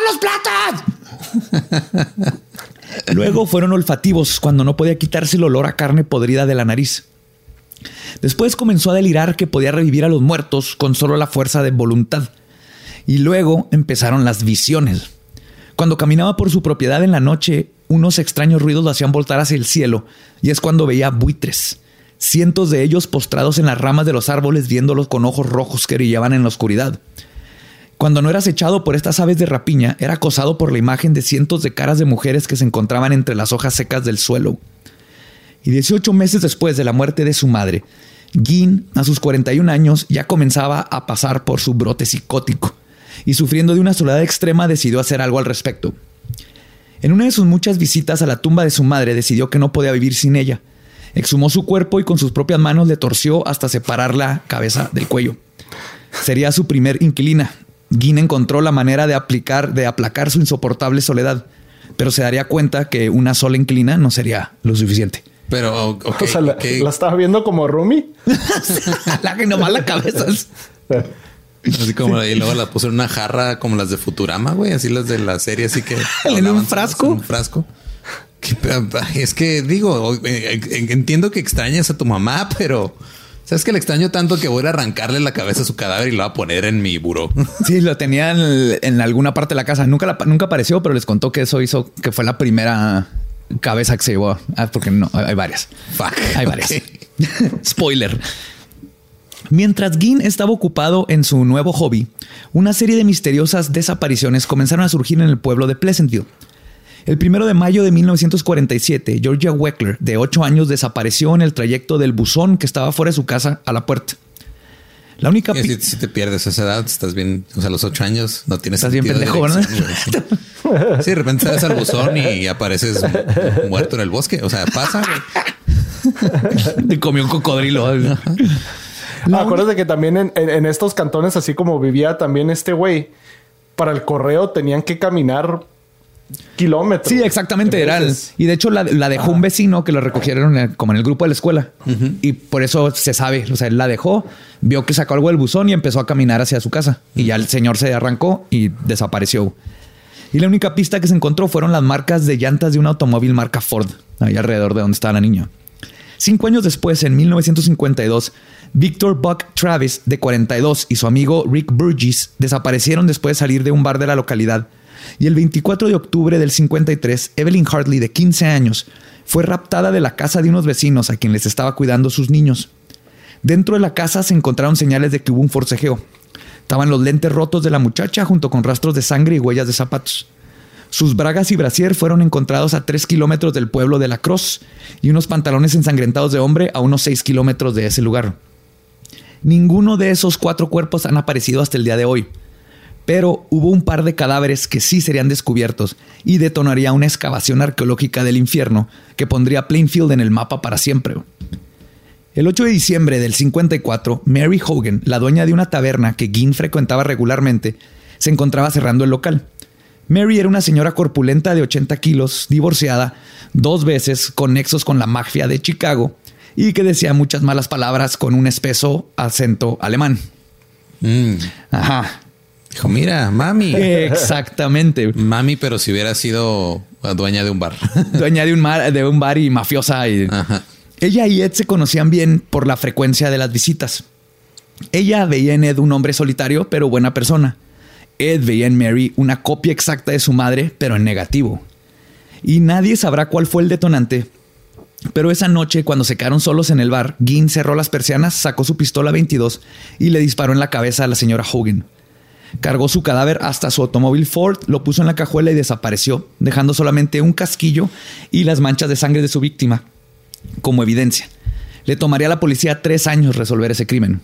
los platos! Luego fueron olfativos cuando no podía quitarse el olor a carne podrida de la nariz. Después comenzó a delirar que podía revivir a los muertos con solo la fuerza de voluntad. Y luego empezaron las visiones. Cuando caminaba por su propiedad en la noche, unos extraños ruidos lo hacían voltar hacia el cielo y es cuando veía buitres. Cientos de ellos postrados en las ramas de los árboles viéndolos con ojos rojos que brillaban en la oscuridad. Cuando no era acechado por estas aves de rapiña, era acosado por la imagen de cientos de caras de mujeres que se encontraban entre las hojas secas del suelo. Y dieciocho meses después de la muerte de su madre, Gin, a sus cuarenta y un años, ya comenzaba a pasar por su brote psicótico y sufriendo de una soledad extrema decidió hacer algo al respecto. En una de sus muchas visitas a la tumba de su madre decidió que no podía vivir sin ella. Exhumó su cuerpo y con sus propias manos le torció hasta separar la cabeza del cuello. Sería su primer inquilina. Gin encontró la manera de aplicar, de aplacar su insoportable soledad, pero se daría cuenta que una sola inquilina no sería lo suficiente. Pero, okay, o sea, la, okay. ¿la estaba viendo como Rumi? La que nomás la cabeza. Así como, y luego la puso en una jarra como las de Futurama, güey. Así las de la serie, así que... ¿En un frasco? En un frasco. Es que, digo, entiendo que extrañas a tu mamá, pero... ¿Sabes que le extraño tanto que voy a arrancarle la cabeza a su cadáver y lo voy a poner en mi buró? Sí, lo tenía en, en alguna parte de la casa. Nunca, la, nunca apareció, pero les contó que eso hizo... Que fue la primera... cabeza que se llevó. Ah, porque no, hay varias. Fuck. Hay varias. Okay. Spoiler. Mientras Gin estaba ocupado en su nuevo hobby, una serie de misteriosas desapariciones comenzaron a surgir en el pueblo de Pleasantville. El primero de mayo de mil novecientos cuarenta y siete, Georgia Weckler, de ocho años, desapareció en el trayecto del buzón que estaba fuera de su casa a la puerta. La única... Si, si te pierdes a esa edad, estás bien... O sea, a los ocho años no tienes... Estás bien pendejo, ¿no? Sí. Sí, de repente sales al buzón y apareces muerto en el bosque. O sea, pasa, güey. Te comió un cocodrilo. Ah, acuérdate que también en, en, en estos cantones, así como vivía también este güey, para el correo tenían que caminar kilómetros. Sí, exactamente. Era el, y de hecho la, la dejó ah. un vecino que lo recogieron como en el grupo de la escuela. Uh-huh. Y por eso se sabe. O sea, él la dejó, vio que sacó algo del buzón y empezó a caminar hacia su casa. Y ya el señor se arrancó y desapareció. Y la única pista que se encontró fueron las marcas de llantas de un automóvil marca Ford, ahí alrededor de donde estaba la niña. Cinco años después, en mil novecientos cincuenta y dos, Victor Buck Travis, de cuarenta y dos, y su amigo Rick Burgess desaparecieron después de salir de un bar de la localidad. Y el veinticuatro de octubre del cincuenta y tres, Evelyn Hartley, de quince años, fue raptada de la casa de unos vecinos a quien les estaba cuidando sus niños. Dentro de la casa se encontraron señales de que hubo un forcejeo. Estaban los lentes rotos de la muchacha junto con rastros de sangre y huellas de zapatos. Sus bragas y brasier fueron encontrados a tres kilómetros del pueblo de La Crosse y unos pantalones ensangrentados de hombre a unos seis kilómetros de ese lugar. Ninguno de esos cuatro cuerpos han aparecido hasta el día de hoy, pero hubo un par de cadáveres que sí serían descubiertos y detonaría una excavación arqueológica del infierno que pondría Plainfield en el mapa para siempre. El ocho de diciembre del cincuenta y cuatro, Mary Hogan, la dueña de una taberna que Ginn frecuentaba regularmente, se encontraba cerrando el local. Mary era una señora corpulenta de ochenta kilos, divorciada dos veces, con nexos con la mafia de Chicago y que decía muchas malas palabras con un espeso acento alemán. Mm. Ajá. Dijo, mira, mami. Exactamente. Mami, pero si hubiera sido dueña de un bar. Dueña de un, mar, de un bar y mafiosa. Y... Ajá. Ella y Ed se conocían bien por la frecuencia de las visitas. Ella veía en Ed un hombre solitario, pero buena persona. Ed veía en Mary una copia exacta de su madre, pero en negativo. Y nadie sabrá cuál fue el detonante. Pero esa noche, cuando se quedaron solos en el bar, Ginn cerró las persianas, sacó su pistola veintidós y le disparó en la cabeza a la señora Hogan. Cargó su cadáver hasta su automóvil Ford, lo puso en la cajuela y desapareció, dejando solamente un casquillo y las manchas de sangre de su víctima como evidencia. Le tomaría a la policía tres años resolver ese crimen.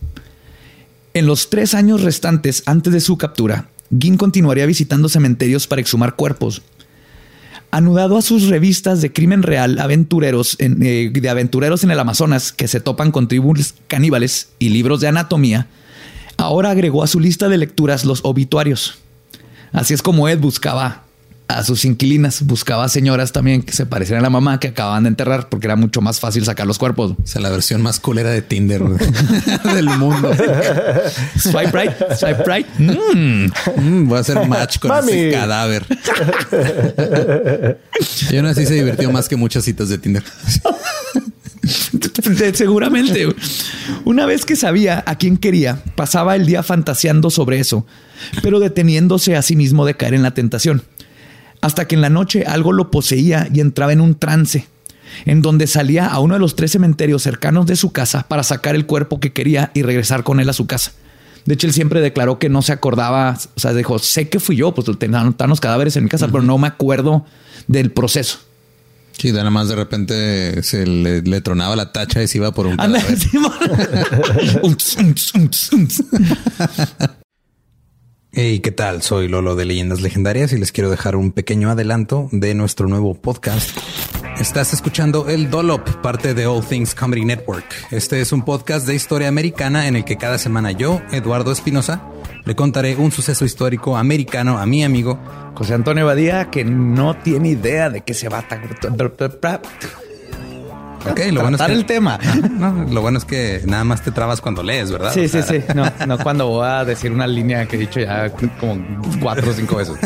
En los tres años restantes antes de su captura, Ginn continuaría visitando cementerios para exhumar cuerpos. Anudado a sus revistas de crimen real aventureros en, eh, de aventureros en el Amazonas que se topan con tribus caníbales y libros de anatomía, ahora agregó a su lista de lecturas los obituarios. Así es como Ed buscaba a sus inquilinas, buscaba señoras también que se parecieran a la mamá que acababan de enterrar porque era mucho más fácil sacar los cuerpos. O sea, la versión más culera de Tinder del mundo. Swipe right, swipe right. Mm. Mm, voy a hacer match con Mami. ese cadáver. Y aún así se divirtió más que muchas citas de Tinder. Seguramente. Una vez que sabía a quién quería, pasaba el día fantaseando sobre eso, pero deteniéndose a sí mismo de caer en la tentación. Hasta que en la noche algo lo poseía y entraba en un trance, en donde salía a uno de los tres cementerios cercanos de su casa para sacar el cuerpo que quería y regresar con él a su casa. De hecho, él siempre declaró que no se acordaba, o sea, dijo, sé que fui yo, pues tenían los cadáveres en mi casa, uh-huh. pero no me acuerdo del proceso. Sí, nada más de repente se le, le tronaba la tacha y se iba por un cadáver. Hey, ¿qué tal? Soy Lolo de Leyendas Legendarias y les quiero dejar un pequeño adelanto de nuestro nuevo podcast. Estás escuchando El Dollop, parte de All Things Comedy Network. Este es un podcast de historia americana en el que cada semana yo, Eduardo Espinosa, le contaré un suceso histórico americano a mi amigo José Antonio Badía, que no tiene idea de qué se va a... Ok, lo bueno es que el tema. No, lo bueno es que nada más te trabas cuando lees, ¿verdad? Sí, sí, sí. No, no cuando voy a decir una línea que he dicho ya como cuatro o cinco veces.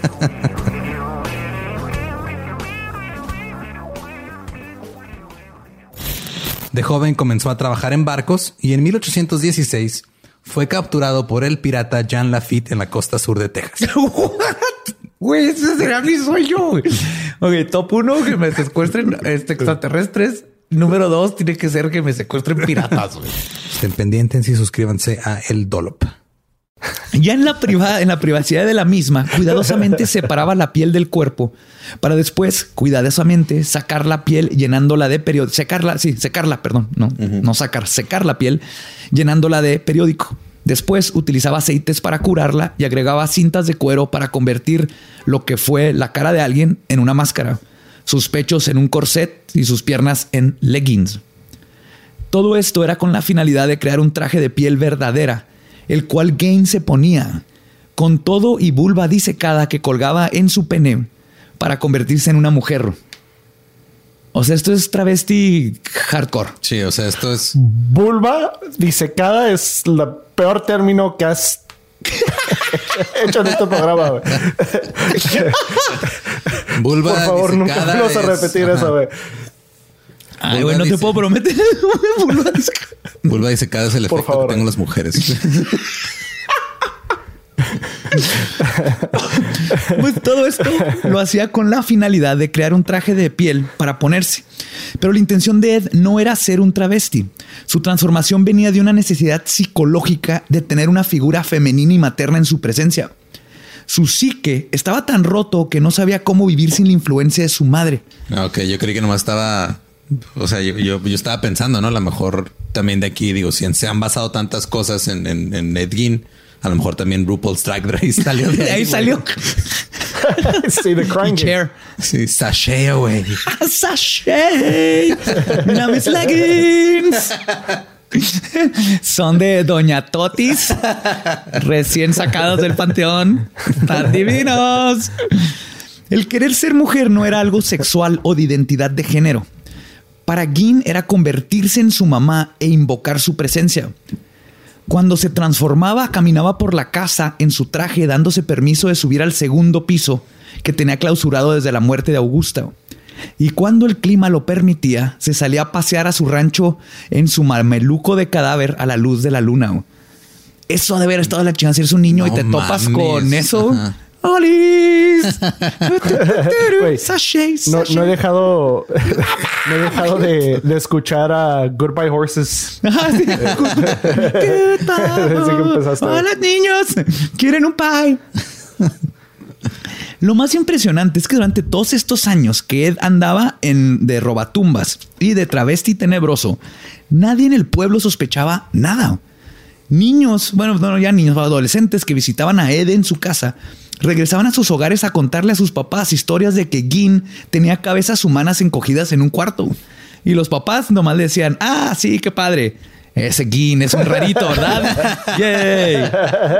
De joven comenzó a trabajar en barcos y en mil ochocientos dieciséis fue capturado por el pirata Jean Lafitte en la costa sur de Texas. Güey, ese será mi sueño. Ok, top uno, que me secuestren este, extraterrestres. Número dos, tiene que ser que me secuestren piratas. Güey. Estén pendientes y suscríbanse a El Dollop. Ya en la, priva- en la privacidad de la misma, cuidadosamente separaba la piel del cuerpo para después, cuidadosamente, sacar la piel llenándola de periódico. Secarla, sí, secarla, perdón. No, uh-huh. no sacar, secar la piel llenándola de periódico. Después utilizaba aceites para curarla y agregaba cintas de cuero para convertir lo que fue la cara de alguien en una máscara, sus pechos en un corset y sus piernas en leggings. Todo esto era con la finalidad de crear un traje de piel verdadera, el cual Ginn se ponía con todo y vulva disecada que colgaba en su pene para convertirse en una mujer. O sea, esto es travesti hardcore. Sí, o sea, esto es... Vulva disecada es el peor término que has hecho en este programa, güey. Vulva Por favor, nunca disecada vamos a repetir es... eso, güey. Ay, güey, no te puedo prometer. Vulva disecada. Vulva disecada es el efecto favor, que tengo las mujeres. Pues todo esto lo hacía con la finalidad de crear un traje de piel para ponerse. Pero la intención de Ed no era ser un travesti. Su transformación venía de una necesidad psicológica de tener una figura femenina y materna en su presencia. Su psique estaba tan roto que no sabía cómo vivir sin la influencia de su madre. Ok, yo creí que nomás estaba... O sea, yo, yo, yo estaba pensando, ¿no? A lo mejor también de aquí, digo, si se han basado tantas cosas en, en, en Ed Gein, a lo mejor también RuPaul's Drag Race salió de ahí. De ahí salió. Sí, The Crying Chair. Sí, sashay, güey. Sashay. Mira mis leggings. Son de Doña Totis, recién sacados del panteón. Están divinos. El querer ser mujer no era algo sexual o de identidad de género. Para Gein era convertirse en su mamá e invocar su presencia. Cuando se transformaba, caminaba por la casa en su traje, dándose permiso de subir al segundo piso que tenía clausurado desde la muerte de Augusta. Y cuando el clima lo permitía, se salía a pasear a su rancho en su mameluco de cadáver a la luz de la luna. Eso ha de haber estado la chingada. Si eres un niño no y te mames. topas con eso. Ajá. ¡Olis! Sashay, sashay. No, no he dejado, no he dejado de, de escuchar a Goodbye Horses. Ah, sí. Goodbye. Desde que empezaste. Hola, niños. ¿Quieren un pie? Lo más impresionante es que durante todos estos años que Ed andaba en de robatumbas y de travesti tenebroso, nadie en el pueblo sospechaba nada. Niños, bueno, no, ya niños, adolescentes que visitaban a Ed en su casa, regresaban a sus hogares a contarle a sus papás historias de que Gein tenía cabezas humanas encogidas en un cuarto. Y los papás nomás le decían, ah, sí, qué padre. Ese Gein es un rarito, ¿verdad? ¡Yay!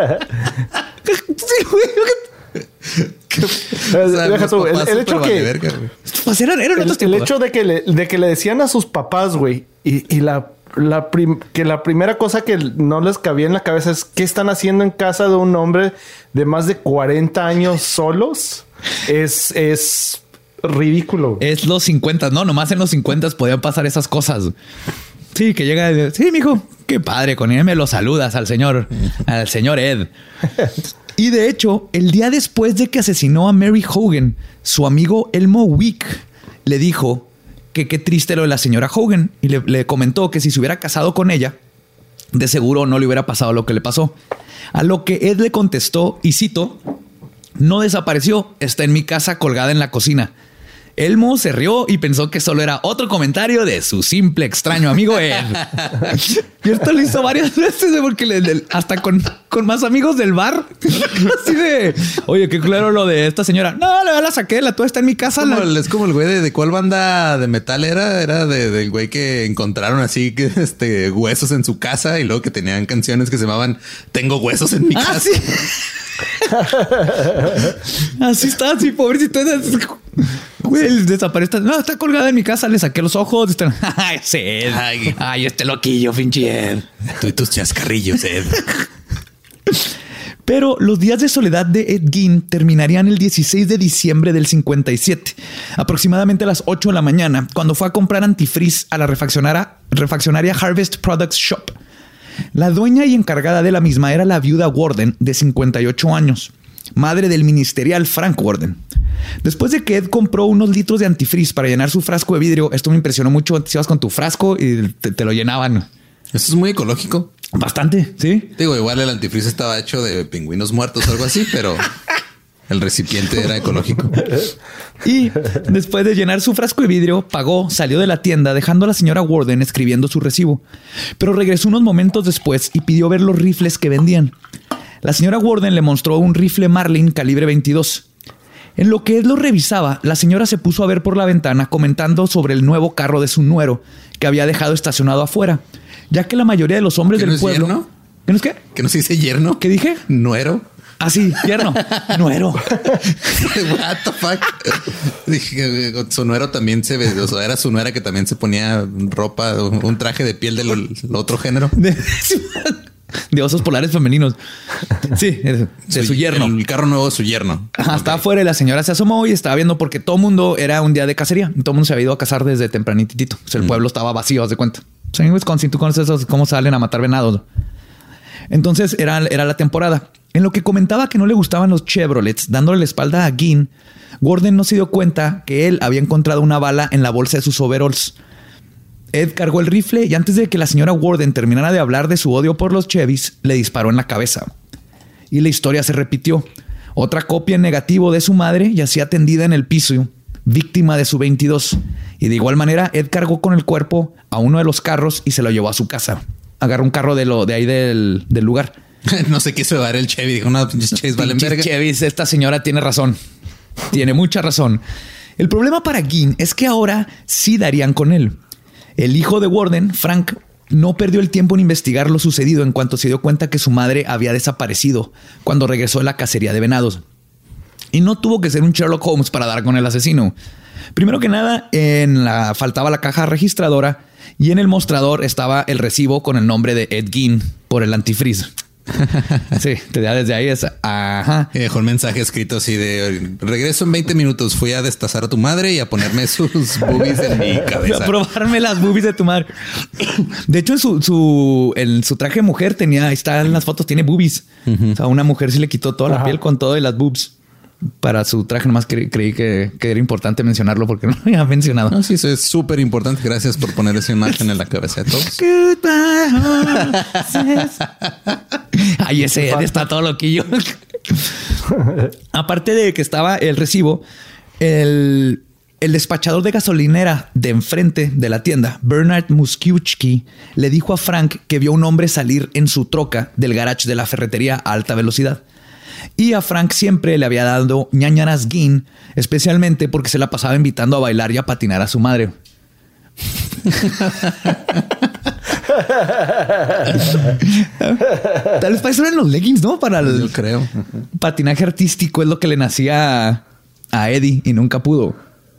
Sí, güey. O sea, deja tú, el, el hecho que verga, pues eran, eran el, el hecho de que le, de que le decían a sus papás, güey, y, y la, la prim, que la primera cosa que no les cabía en la cabeza es qué están haciendo en casa de un hombre de más de cuarenta años solos. Es, es ridículo. Es los cincuenta, no, nomás en los cincuenta podían pasar esas cosas. Sí, que llega y dice, sí, mijo, qué padre, con él me lo saludas al señor, al señor Ed. Y de hecho, el día después de que asesinó a Mary Hogan, su amigo Elmo Wick le dijo que qué triste lo de la señora Hogan y le, le comentó que si se hubiera casado con ella, de seguro no le hubiera pasado lo que le pasó. A lo que Ed le contestó, y cito, no desapareció, está en mi casa colgada en la cocina. Elmo se rió y pensó que solo era otro comentario de su simple extraño amigo Ed. Y esto lo hizo varias veces porque le, le, hasta con, con más amigos del bar. Así de, oye, qué claro lo de esta señora. No, la, la saqué, la tuya está en mi casa. Es como, la... es como el güey de, de cuál banda de metal era. Era de, del güey que encontraron así que este huesos en su casa y luego que tenían canciones que se llamaban Tengo huesos en mi ah, casa. ¿sí? Así está, así pobrecito. Güey, desaparece. No, está colgada en mi casa. Le saqué los ojos. Está... Ay, Ed. Ay, ay, este loquillo, pinche Ed. Tú y tus chascarrillos, Ed. Pero los días de soledad de Ed Gein terminarían el dieciséis de diciembre del cincuenta y siete, aproximadamente a las ocho de la mañana, cuando fue a comprar antifreeze a la refaccionaria, refaccionaria Harvest Products Shop. La dueña y encargada de la misma era la viuda Warden, de cincuenta y ocho años, madre del ministerial Frank Warden. Después de que Ed compró unos litros de antifreeze para llenar su frasco de vidrio, esto me impresionó mucho. Antes ibas con tu frasco y te, te lo llenaban. Esto es muy ecológico. Bastante, sí. Digo, igual el antifreeze estaba hecho de pingüinos muertos o algo así, pero el recipiente era ecológico. Y después de llenar su frasco de vidrio, pagó, salió de la tienda, dejando a la señora Warden escribiendo su recibo. Pero regresó unos momentos después y pidió ver los rifles que vendían. La señora Warden le mostró un rifle Marlin calibre veintidós. En lo que Ed lo revisaba, la señora se puso a ver por la ventana comentando sobre el nuevo carro de su nuero que había dejado estacionado afuera, ya que la mayoría de los hombres ¿Qué del no es pueblo... Yerno? ¿Qué no es qué? ¿Que no se dice yerno? ¿Qué dije? Nuero. Ah, sí, yerno. Nuero. What the fuck? Dije, su nuero también se ve, o sea, era su nuera que también se ponía ropa, un traje de piel del otro género. de osos polares femeninos. Sí, de su, su yerno. El carro nuevo de su yerno. Ajá, okay. Estaba afuera y la señora se asomó y estaba viendo porque todo el mundo era un día de cacería. Todo el mundo se había ido a cazar desde tempranitito. O sea, el mm. pueblo estaba vacío, haz de cuenta. O sea, en Wisconsin, tú conoces esos, cómo salen a matar venados. Entonces era, era la temporada. En lo que comentaba que no le gustaban los Chevrolets, dándole la espalda a Ginn, Gordon no se dio cuenta que él había encontrado una bala en la bolsa de sus overalls. Ed cargó el rifle y antes de que la señora Warden terminara de hablar de su odio por los Chevys, le disparó en la cabeza. Y la historia se repitió. Otra copia en negativo de su madre yacía tendida en el piso, víctima de su veintidós. Y de igual manera, Ed cargó con el cuerpo a uno de los carros y se lo llevó a su casa. Agarró un carro de, lo, de ahí del, del lugar. No se quiso llevar el Chevy. Dijo, no, pinches Chevys valen verga. Chevys, esta señora tiene razón. Tiene mucha razón. El problema para Ginn es que ahora sí darían con él. El hijo de Warden, Frank, no perdió el tiempo en investigar lo sucedido en cuanto se dio cuenta que su madre había desaparecido cuando regresó de la cacería de venados. Y no tuvo que ser un Sherlock Holmes para dar con el asesino. Primero que nada, en la, faltaba la caja registradora y en el mostrador estaba el recibo con el nombre de Ed Ginn por el antifreeze. Sí, desde ahí es ajá. Y dejó un mensaje escrito así de regreso en veinte minutos. Fui a destazar a tu madre y a ponerme sus boobies en mi cabeza. A probarme las boobies de tu madre. De hecho, en su, su, en su traje de mujer tenía, ahí están las fotos, tiene boobies. Uh-huh. O sea, una mujer sí le quitó toda ajá. la piel con todo y las boobs. Para su traje, nomás cre- creí que, que era importante mencionarlo porque no lo había mencionado. No, sí, eso es súper importante. Gracias por poner esa imagen en la cabeza de todos. Ay, ese Ed está todo loquillo. Aparte de que estaba el recibo, el, el despachador de gasolinera de enfrente de la tienda, Bernard Muskiewicz, le dijo a Frank que vio un hombre salir en su troca del garage de la ferretería a alta velocidad. Y a Frank siempre le había dado ñañaras Ginn, especialmente porque se la pasaba invitando a bailar y a patinar a su madre. Tal vez para eso eran los leggings, ¿no? Para el Yo creo. patinaje artístico es lo que le nacía a, a Eddie y nunca pudo.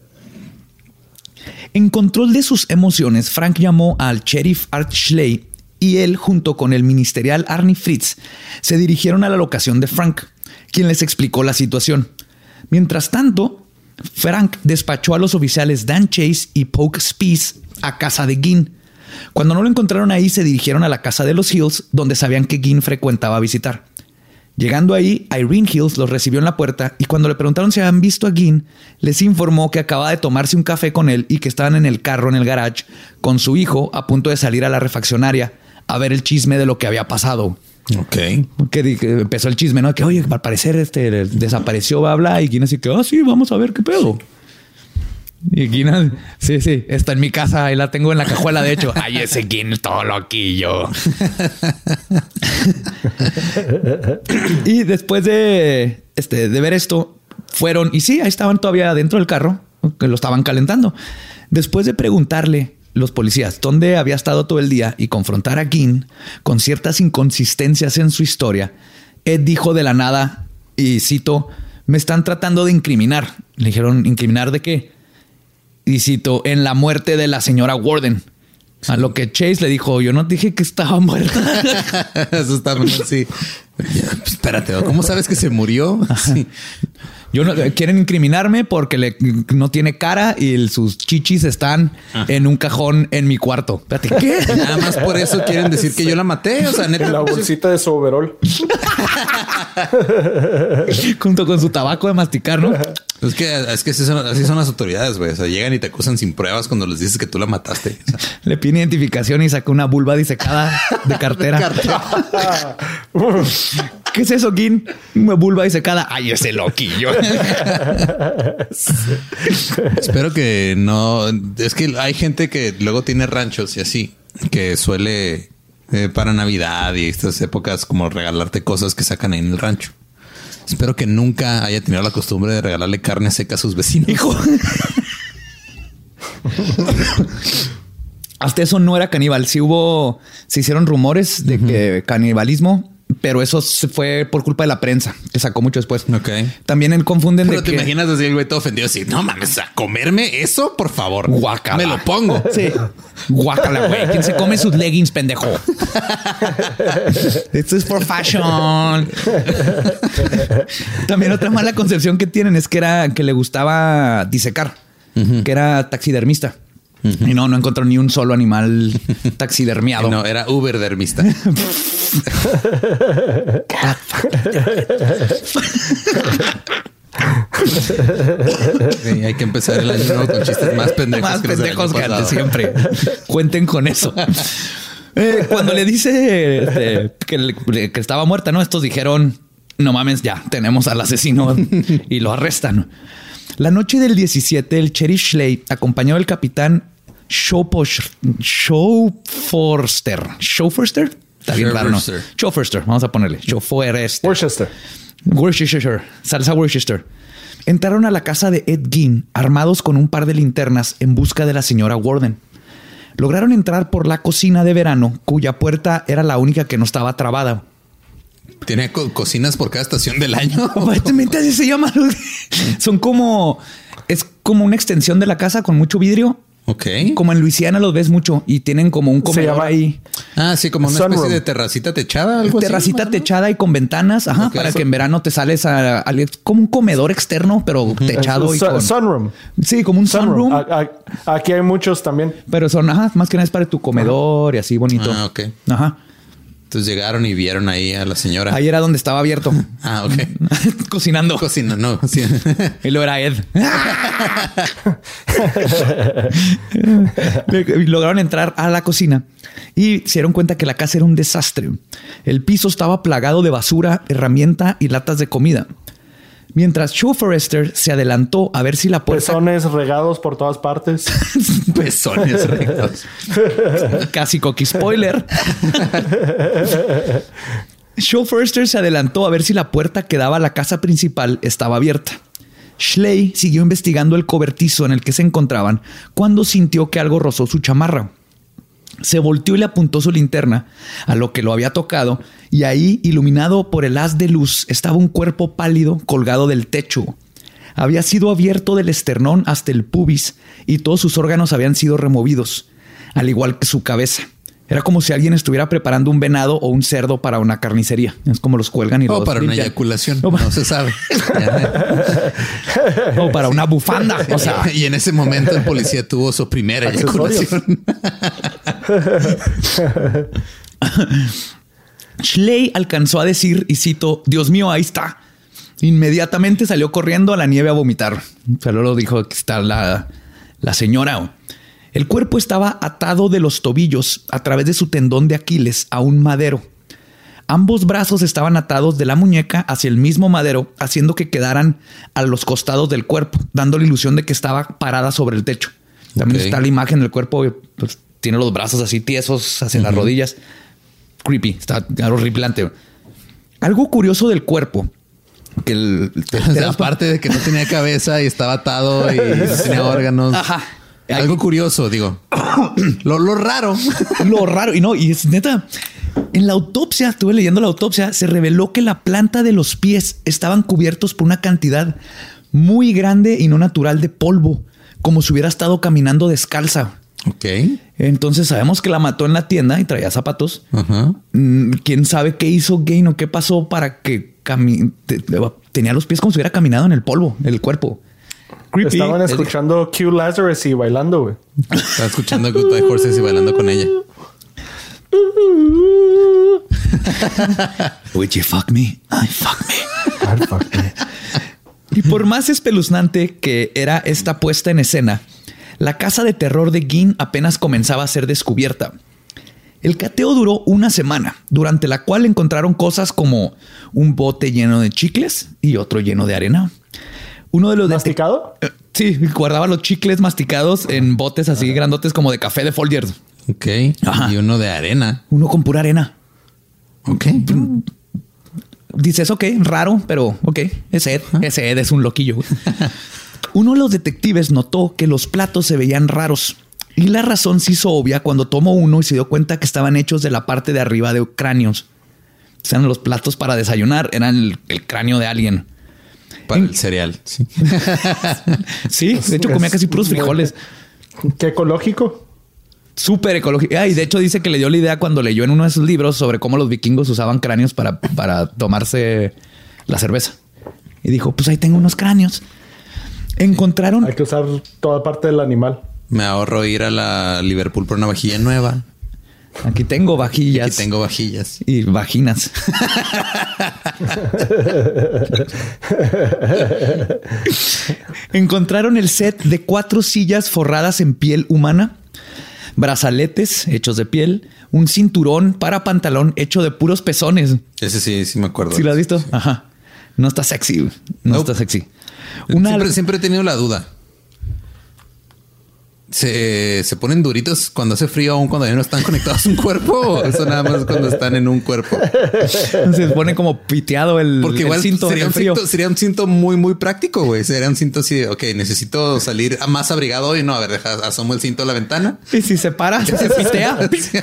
En control de sus emociones, Frank llamó al sheriff Art Schley y él, junto con el ministerial Arnie Fritz, se dirigieron a la locación de Frank, quien les explicó la situación. Mientras tanto, Frank despachó a los oficiales Dan Chase y Polk Spies a casa de Ginn. Cuando no lo encontraron ahí, se dirigieron a la casa de los Hills, donde sabían que Ginn frecuentaba visitar. Llegando ahí, Irene Hills los recibió en la puerta y cuando le preguntaron si habían visto a Ginn, les informó que acababa de tomarse un café con él y que estaban en el carro en el garage con su hijo a punto de salir a la refaccionaria a ver el chisme de lo que había pasado. Ok. Que, que empezó el chisme, ¿no? Que, oye, al parecer este desapareció, bla, bla. Y Ginn así que, ah, sí, vamos a ver qué pedo. Y Ginn, sí, sí, está en mi casa y la tengo en la cajuela, de hecho. Ay, ese Ginn todo loquillo. Y después de, este, de ver esto, fueron y sí, ahí estaban todavía dentro del carro, que lo estaban calentando. Después de preguntarle los policías dónde había estado todo el día y confrontar a Ginn con ciertas inconsistencias en su historia, Ed dijo de la nada, y cito, me están tratando de incriminar. Le dijeron, ¿incriminar de qué? Y cito, en la muerte de la señora Warden. A lo que Chase le dijo, yo no dije que estaba muerta. Eso está bien, sí. Ya, pues, espérate, ¿cómo sabes que se murió? Sí. Yo no, quieren incriminarme porque le, no tiene cara y el, sus chichis están ah. en un cajón en mi cuarto. Espérate, ¿qué? Nada más por eso quieren decir que yo la maté. O sea, neta, en la bolsita de su overol. Junto con su tabaco de masticar, ¿no? Es que, es que así son, así son las autoridades, güey. O sea, llegan y te acusan sin pruebas cuando les dices que tú la mataste. O sea. Le pide identificación y saca una vulva disecada de cartera. de cartera. ¿Qué es eso, Ginn? Una vulva disecada. Ay, ese loquillo. Sí. Espero que no. Es que hay gente que luego tiene ranchos y así, que suele eh, para Navidad y estas épocas como regalarte cosas que sacan ahí en el rancho. Espero que nunca haya tenido la costumbre de regalarle carne seca a sus vecinos. Hijo. Hasta eso no era caníbal. Sí hubo, se hicieron rumores de uh-huh. que canibalismo, pero eso fue por culpa de la prensa, que sacó mucho después. Ok. También él confunden pero de te que... imaginas así el güey todo ofendido así, no mames, a comerme eso, por favor. Guácala. Me lo pongo. Sí. Guácala, güey. ¿Quién se come sus leggings, pendejo? Esto es for fashion. También otra mala concepción que tienen es que era que le gustaba disecar, uh-huh. que era taxidermista. Uh-huh. Y no, no encontró ni un solo animal taxidermiado. No, era uberdermista. Sí, hay que empezar el año nuevo con chistes más pendejos. Más que pendejos que antes siempre. Cuenten con eso. Eh, cuando le dice este, que, que estaba muerta, ¿no? Estos dijeron, no mames, ya tenemos al asesino y lo arrestan. La noche del diecisiete, el Sheriff Schley, acompañado del capitán Schauforster. Schauforster. Está bien raro, ¿no? Schauforster. Vamos a ponerle. Schauforster. Worcester. Worcestershire. Salsa Worcester. Entraron a la casa de Ed Gein armados con un par de linternas en busca de la señora Warden. Lograron entrar por la cocina de verano, cuya puerta era la única que no estaba trabada. ¿Tiene co- cocinas por cada estación del año? Aparentemente así se llama. Son como... Es como una extensión de la casa con mucho vidrio. Ok. Como en Luisiana los ves mucho y tienen como un comedor llama... ahí. Ah, sí, como una Sunroom. especie de terracita techada. Algo Terracita así, techada y con ventanas. Ajá. Okay, para eso. que en verano te sales a, a... como un comedor externo, pero uh-huh. techado. Su, y con... Sunroom. Sí, como un sunroom. sunroom. A, a, aquí hay muchos también. Pero son, ajá, más que nada es para tu comedor y así bonito. Ah, ok. Ajá. Entonces llegaron y vieron ahí a la señora. Ahí era donde estaba abierto. Ah, ok. Cocinando. Cocina, no. Sí. Y luego era Ed. Lograron entrar a la cocina y se dieron cuenta que la casa era un desastre. El piso estaba plagado de basura, herramienta y latas de comida. Mientras Schauforster se adelantó a ver si la puerta... Pezones regados por todas partes. Pezones regados. Casi coqui spoiler. Schauforster se adelantó a ver si la puerta que daba a la casa principal estaba abierta. Schley siguió investigando el cobertizo en el que se encontraban cuando sintió que algo rozó su chamarra. Se volteó y le apuntó su linterna a lo que lo había tocado y ahí, iluminado por el haz de luz, estaba un cuerpo pálido colgado del techo. Había sido abierto del esternón hasta el pubis y todos sus órganos habían sido removidos, al igual que su cabeza. Era como si alguien estuviera preparando un venado o un cerdo para una carnicería. Es como los cuelgan y o los para limpian. una eyaculación. O para... No se sabe. o para una bufanda. O sea, y en ese momento el policía tuvo su primera eyaculación. Schley alcanzó a decir, y cito, Dios mío, ahí está. Inmediatamente salió corriendo a la nieve a vomitar. Pero lo dijo que está la, la señora. El cuerpo estaba atado de los tobillos a través de su tendón de Aquiles a un madero. Ambos brazos estaban atados de la muñeca hacia el mismo madero, haciendo que quedaran a los costados del cuerpo, dando la ilusión de que estaba parada sobre el techo. También okay. está la imagen del cuerpo, pues, tiene los brazos así tiesos hacia uh-huh. las rodillas. Creepy, está horripilante. Algo curioso del cuerpo. Que el, o sea, aparte de que no tenía cabeza y estaba atado y no tenía órganos. Ajá. Algo curioso, digo. lo, lo raro. Lo raro. Y no, y es neta. En la autopsia, estuve leyendo la autopsia, se reveló que la planta de los pies estaban cubiertos por una cantidad muy grande y no natural de polvo, como si hubiera estado caminando descalza. Ok. Entonces sabemos que la mató en la tienda y traía zapatos. Uh-huh. ¿Quién sabe qué hizo Gein o qué pasó para que cami- te- tenía los pies como si hubiera caminado en el polvo, el cuerpo? Creepy. Estaban escuchando Q Lazarus y bailando, güey. Estaba escuchando Goodbye Horses y bailando con ella. Would you fuck me? I fuck me. I fuck me. Y por más espeluznante que era esta puesta en escena, la casa de terror de Gein apenas comenzaba a ser descubierta. El cateo duró una semana, durante la cual encontraron cosas como un bote lleno de chicles y otro lleno de arena. Uno de los ¿Masticado? De... Sí, guardaba los chicles masticados en botes así grandotes como de café de Folgers. Ok. Ajá. Y uno de arena. Uno con pura arena. Ok. Dices, ok, raro, pero ok. Ese Ed, ese Ed es un loquillo. Uno de los detectives notó que los platos se veían raros. Y la razón se hizo obvia cuando tomó uno y se dio cuenta que estaban hechos de la parte de arriba de cráneos. Eran los platos para desayunar, eran el, el cráneo de alguien. Para en... el cereal. Sí, sí, de hecho comía casi puros frijoles. Qué ecológico. Súper ecológico. Ah, y de hecho dice que le dio la idea cuando leyó en uno de sus libros sobre cómo los vikingos usaban cráneos para, para tomarse la cerveza. Y dijo, pues ahí tengo unos cráneos. Encontraron... Hay que usar toda parte del animal. Me ahorro ir a la Liverpool por una vajilla nueva. Aquí tengo vajillas. Aquí tengo vajillas. Y vaginas. Encontraron el set de cuatro sillas forradas en piel humana, brazaletes hechos de piel, un cinturón para pantalón hecho de puros pezones. Ese sí, sí me acuerdo. ¿Sí lo has visto? Ajá. No está sexy. No nope. está sexy. Una... Siempre, siempre he tenido la duda. ¿Se, ¿Se ponen duritos cuando hace frío aún cuando ya no están conectados a un cuerpo? ¿O eso nada más cuando están en un cuerpo? Se pone como piteado el, Porque igual el cinto sería, un frío. cinto, sería un cinto muy, muy práctico, güey. Sería un cinto así de, ok, necesito salir más abrigado y no, a ver, deja, asomo el cinto a la ventana. Y si se para, se pitea.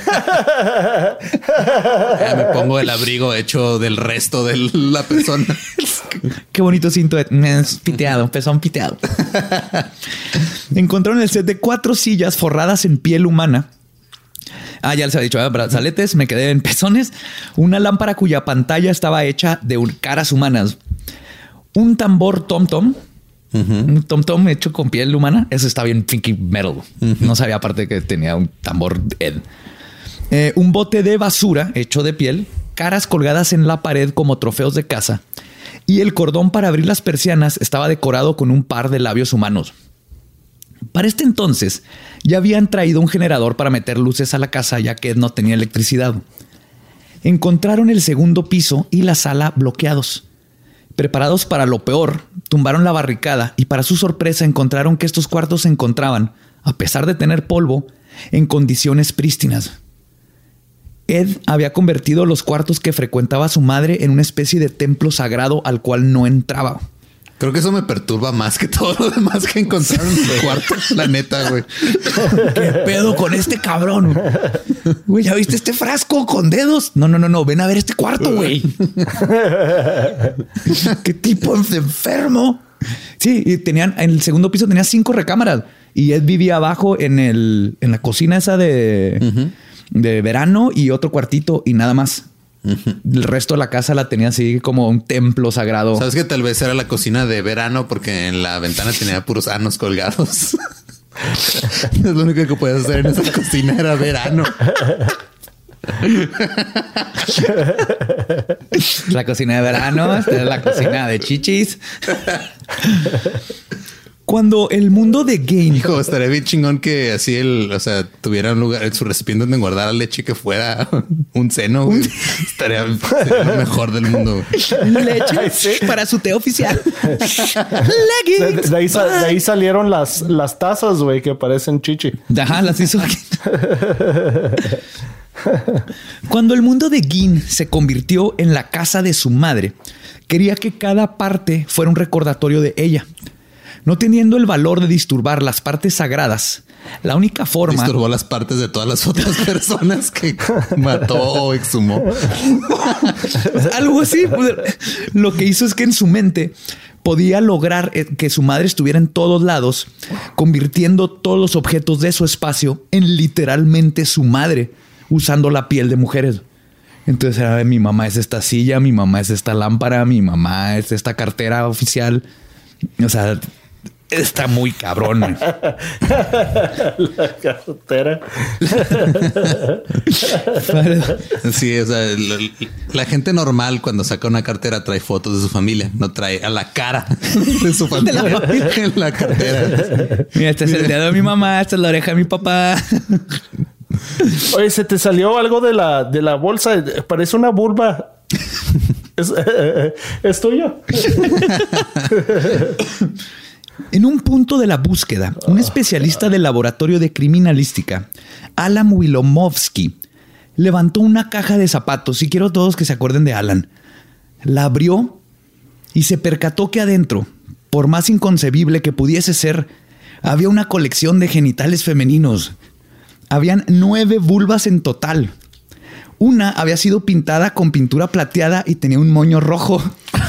Ya me pongo el abrigo hecho del resto de la persona. Qué bonito cinto. Es piteado, pezón piteado. Encontraron el set de cuatro sillas forradas en piel humana. Ah, ya les había dicho, ¿eh? Brazaletes, me quedé en pezones. Una lámpara cuya pantalla estaba hecha de un, caras humanas. Un tambor tom-tom. Uh-huh. Un tom-tom hecho con piel humana. Eso está bien funky metal. Uh-huh. No sabía aparte que tenía un tambor Ed. Eh, un bote de basura hecho de piel. Caras colgadas en la pared como trofeos de caza. Y el cordón para abrir las persianas estaba decorado con un par de labios humanos. Para este entonces ya habían traído un generador para meter luces a la casa ya que no tenía electricidad. Encontraron el segundo piso y la sala bloqueados. Preparados para lo peor, tumbaron la barricada y para su sorpresa encontraron que estos cuartos se encontraban, a pesar de tener polvo, en condiciones prístinas. Ed había convertido los cuartos que frecuentaba su madre en una especie de templo sagrado al cual no entraba. Creo que eso me perturba más que todo lo demás que encontraron en su cuarto. La neta, güey. ¿Qué pedo con este cabrón? Güey, ¿ya viste este frasco con dedos? No, no, no, no. Ven a ver este cuarto, güey. ¿Qué tipo de enfermo? Sí, y tenían en el segundo piso tenía cinco recámaras y Ed vivía abajo en el en la cocina esa de, uh-huh. de verano y otro cuartito y nada más. El resto de la casa la tenía así como un templo sagrado. Sabes que tal vez era la cocina de verano porque en la ventana tenía puros anos colgados. Es lo único que puedes hacer en esa cocina era verano. La cocina de verano, esta es la cocina de chichis. Cuando el mundo de Gain... Hijo, estaría bien chingón que así el... O sea, tuviera un lugar en su recipiente donde guardar la leche que fuera un seno. Güey. Estaría, sería lo mejor del mundo. Leche ¿sí? Para su té oficial. de, de, ahí, de ahí salieron las, las tazas, güey, que parecen chichi. Ajá, las hizo aquí. Cuando el mundo de Gain se convirtió en la casa de su madre, quería que cada parte fuera un recordatorio de ella. No teniendo el valor de disturbar las partes sagradas, la única forma... Disturbó las partes de todas las otras personas que mató o exhumó. Algo así. Lo que hizo es que en su mente podía lograr que su madre estuviera en todos lados, convirtiendo todos los objetos de su espacio en literalmente su madre, usando la piel de mujeres. Entonces era, mi mamá es esta silla, mi mamá es esta lámpara, mi mamá es esta cartera oficial. O sea... Está muy cabrón. La cartera. Sí, o sea, la, la gente normal cuando saca una cartera trae fotos de su familia, no trae a la cara de su familia de la en la cartera. Mira, este es el dedo de mi mamá, esta es la oreja de mi papá. Oye, se te salió algo de la, de la bolsa. Parece una vulva. ¿Es, eh, ¿es tuyo? En un punto de la búsqueda, un especialista del laboratorio de criminalística, Alan Wilomovsky, levantó una caja de zapatos, y quiero todos que se acuerden de Alan. La abrió y se percató que adentro, por más inconcebible que pudiese ser, había una colección de genitales femeninos. Habían nueve vulvas en total. Una había sido pintada con pintura plateada y tenía un moño rojo.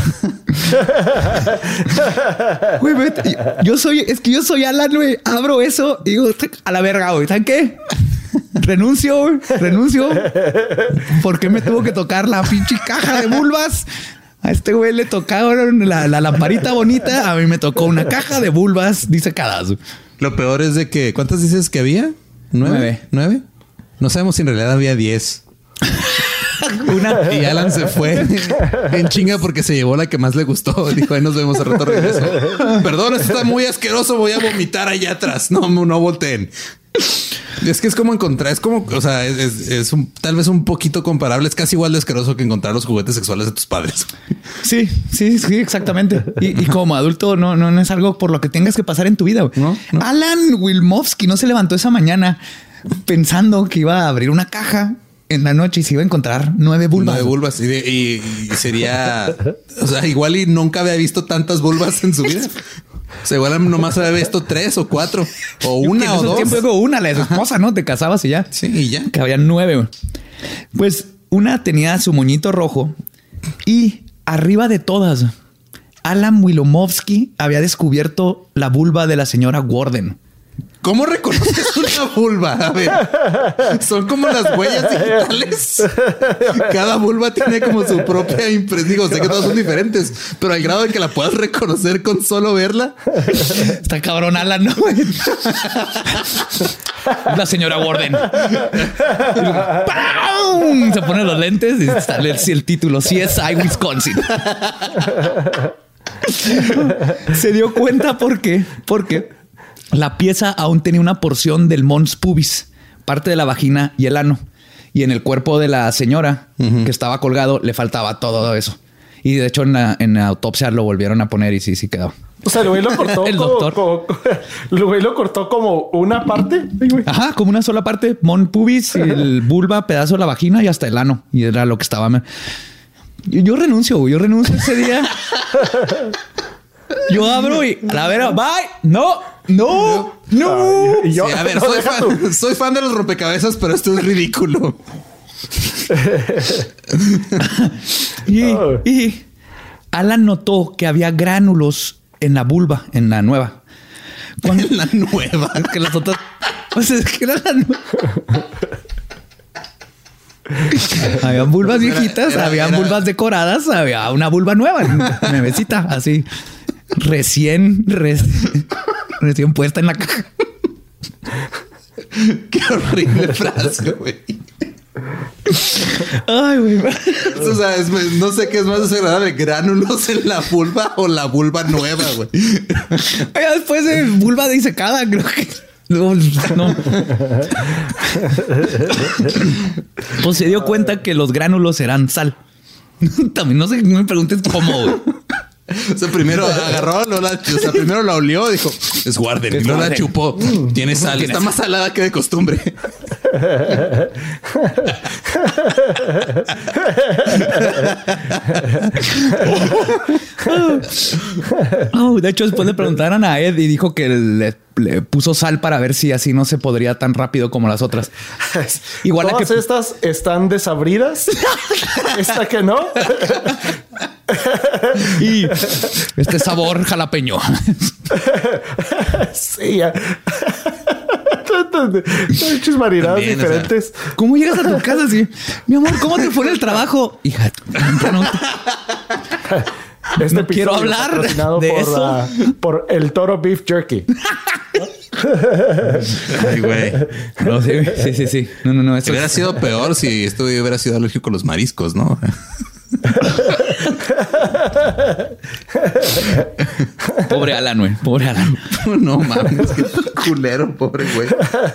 Güey, yo soy, es que yo soy Alan, güey. Abro eso y digo, a la verga, güey. ¿Saben qué? Renuncio, güey. Renuncio. ¿Por qué me tuvo que tocar la pinche caja de vulvas? A este güey le tocaron la, la lamparita bonita. A mí me tocó una caja de vulvas disecadas. Lo peor es de que... ¿Cuántas dices que había? ¿Nueve? ¿Nueve? No sabemos si en realidad había diez. Una. Y Alan se fue en chinga porque se llevó la que más le gustó. Dijo, ahí nos vemos, al rato regreso. Perdón, esto está muy asqueroso. Voy a vomitar allá atrás. No, no volteen. Es que es como encontrar, es como, o sea, es, es, es un, tal vez un poquito comparable. Es casi igual de asqueroso que encontrar los juguetes sexuales de tus padres. Sí, sí, sí, exactamente. Y, y como adulto no, no, no es algo por lo que tengas que pasar en tu vida. ¿No? ¿No? Alan Wilmovsky no se levantó esa mañana pensando que iba a abrir una caja en la noche y se iba a encontrar nueve vulvas. Nueve vulvas. Y, de, y, y sería... O sea, igual y nunca había visto tantas vulvas en su vida. O sea, igual nomás había visto tres o cuatro. O una o dos. Tiempo digo una, la de su esposa, ¿no? Te casabas y ya. Sí, y ya. Que había nueve. Pues una tenía su moñito rojo y arriba de todas, Alan Wilmovsky había descubierto la vulva de la señora Warden. ¿Cómo reconoces una vulva? A ver, son como las huellas digitales. Cada vulva tiene como su propia impresión. Digo, sé que todas son diferentes, pero al grado de que la puedas reconocer con solo verla. Está cabrón, Alan, ¿no? La señora Warden. ¡Pam! Se pone los lentes y sale el título C S I Wisconsin. Se dio cuenta por qué. Porque la pieza aún tenía una porción del mons pubis, parte de la vagina y el ano. Y en el cuerpo de la señora uh-huh. que estaba colgado le faltaba todo eso. Y de hecho en la, en la autopsia lo volvieron a poner y sí, sí quedó. O sea, el güey lo cortó. El como, doctor. Como, el güey lo cortó como una parte. Ajá, como una sola parte. Mon pubis, el vulva, pedazo de la vagina y hasta el ano. Y era lo que estaba. Yo, yo renuncio, güey. Yo renuncio ese día. Yo abro y a la vera, bye. No, no, no. Ay, yo, sí, a ver, no, soy, fan, soy fan de los rompecabezas, pero esto es ridículo. y, oh. y Alan notó que había gránulos en la vulva, en la nueva. Cuando... En la nueva. Que las otras... O sea, es que era la nueva. Había vulvas viejitas, era, era, había era... vulvas decoradas, había una vulva nueva, nuevecita, así. Recién, recién, recién puesta en la caja. Qué horrible frase, güey. Ay, güey. O sea, es, no sé qué es más desagradable, gránulos en la vulva o la vulva nueva, güey. Después de vulva disecada, creo que... No, no. Pues se dio cuenta que los gránulos eran sal. También no sé, no me preguntes cómo, güey. O sea, primero agarró, no la, o sea, primero la olió, dijo, es Warden, y luego la chupó. Tiene sal, está más salada que de costumbre. Oh, de hecho, después le preguntaron a Ed y dijo que le, le puso sal para ver si así no se podría tan rápido como las otras. Igual ¿Todas que... estas están desabridas? ¿Esta que no? Y este sabor jalapeño. Sí. Muchas marinadas También, diferentes. O sea, ¿cómo llegas a tu casa así? Mi amor, ¿cómo te fue en el trabajo? Hija, no, este no quiero hablar de por, eso. Uh, por el Toro Beef Jerky. Ay, güey. No, sí, sí, sí, sí. No, no, no. Eso hubiera es... sido peor si esto hubiera sido alérgico a los mariscos, ¿no? Pobre Alan, güey. Pobre Alan. No mames, qué culero, pobre güey.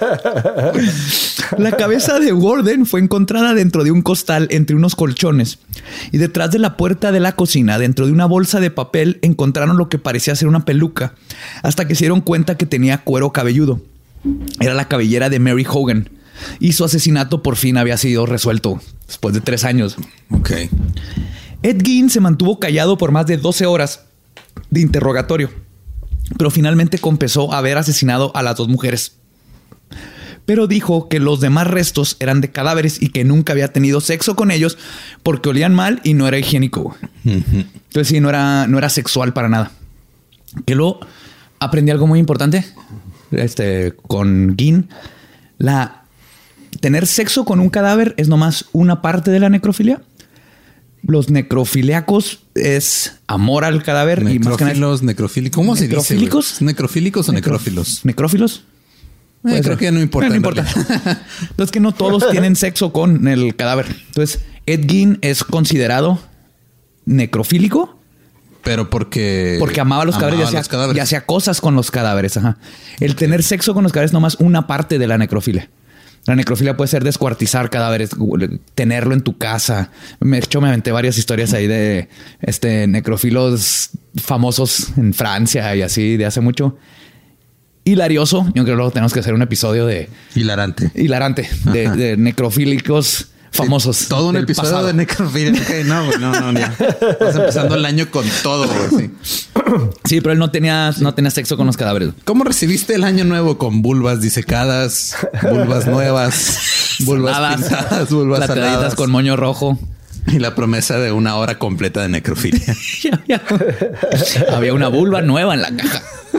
La cabeza de Warden fue encontrada dentro de un costal entre unos colchones y detrás de la puerta de la cocina, dentro de una bolsa de papel, encontraron lo que parecía ser una peluca hasta que se dieron cuenta que tenía cuero cabelludo. Era la cabellera de Mary Hogan y su asesinato por fin había sido resuelto después de tres años. Ok. Ed Gein se mantuvo callado por más de doce horas de interrogatorio, pero finalmente confesó haber asesinado a las dos mujeres. pero dijo que los demás restos eran de cadáveres y que nunca había tenido sexo con ellos porque olían mal y no era higiénico. Uh-huh. Entonces sí, no era, no era sexual para nada. Que luego aprendí algo muy importante este, con Gin. La, tener sexo con un cadáver es nomás una parte de la necrofilia. Los necrofiliacos es amor al cadáver. Necrófilos, y necrofílicos. ¿Cómo se dice? ¿Necrofílicos? ¿Necrofílicos o Necro... necrófilos? ¿Necrófilos? Eh, creo que ya no importa. No, no importa. Entonces que no todos tienen sexo con el cadáver. Entonces Ed Gein es considerado necrofílico. Pero porque... Porque amaba los cadáveres, amaba y, hacía, los cadáveres. y hacía cosas con los cadáveres. Ajá. El okay. tener sexo con los cadáveres es nomás una parte de la necrofilia. La necrofilia puede ser descuartizar cadáveres, tenerlo en tu casa. Me, hecho, me aventé varias historias ahí de este, necrófilos famosos en Francia y así de hace mucho. Hilarioso. Yo creo que luego tenemos que hacer un episodio de... Hilarante. Hilarante. De, de necrofílicos famosos. Sí, todo un episodio pasado. de necrofilia. Okay, no, no, no, ya. Estás empezando el año con todo, güey. Sí. Sí, pero él no tenía, sí. no tenía sexo con los cadáveres. ¿Cómo recibiste el año nuevo? Con vulvas disecadas, vulvas nuevas, vulvas saladas, pintadas, vulvas plateaditas saladas, con moño rojo. Y la promesa de una hora completa de necrofilia. Había una vulva nueva en la caja.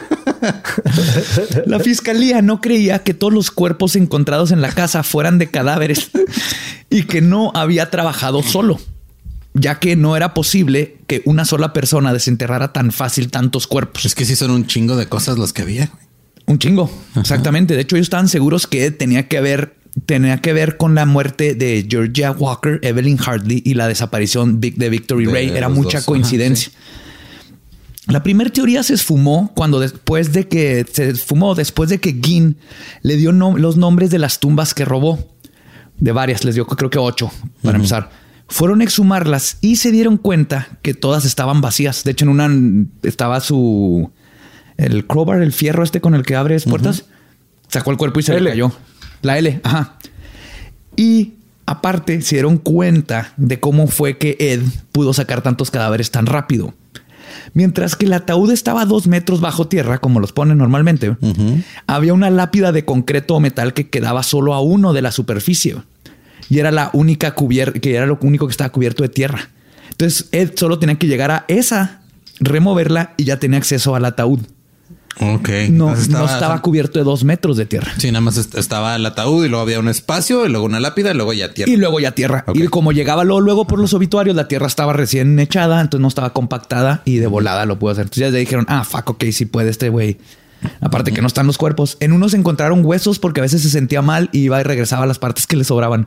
La fiscalía no creía que todos los cuerpos encontrados en la casa fueran de cadáveres y que no había trabajado solo, ya que no era posible que una sola persona desenterrara tan fácil tantos cuerpos. Es que sí son un chingo de cosas los que había. Un chingo, ajá. Exactamente. De hecho, ellos estaban seguros que tenía que haber, tenía que ver con la muerte de Georgia Walker, Evelyn Hartley y la desaparición de Victory de Ray. Era mucha dos. coincidencia. Ajá, sí. La primera teoría se esfumó cuando después de que se esfumó después de que Gin le dio no, los nombres de las tumbas que robó. De varias, les dio creo que ocho para uh-huh. empezar. Fueron a exhumarlas y se dieron cuenta que todas estaban vacías. De hecho, en una estaba su... el crowbar, el fierro este con el que abres puertas. Uh-huh. Sacó el cuerpo y se L. le cayó. La L, ajá. Y aparte se dieron cuenta de cómo fue que Ed pudo sacar tantos cadáveres tan rápido. Mientras que el ataúd estaba a dos metros bajo tierra, como los ponen normalmente, uh-huh. había una lápida de concreto o metal que quedaba solo a uno de la superficie. Y era la única cubierta, que era lo único que estaba cubierto de tierra. Entonces Ed solo tenía que llegar a esa, removerla y ya tenía acceso al ataúd. Ok. No estaba, no estaba cubierto de dos metros de tierra. Sí, nada más estaba el ataúd y luego había un espacio y luego una lápida y luego ya tierra. Y luego ya tierra. Okay. Y como llegaba luego, luego por los obituarios, la tierra estaba recién echada, entonces no estaba compactada y de volada lo pudo hacer. Entonces ya le dijeron, ah, fuck, ok, sí puede este güey. Aparte que no están los cuerpos. En unos encontraron huesos porque a veces se sentía mal y iba y regresaba a las partes que le sobraban.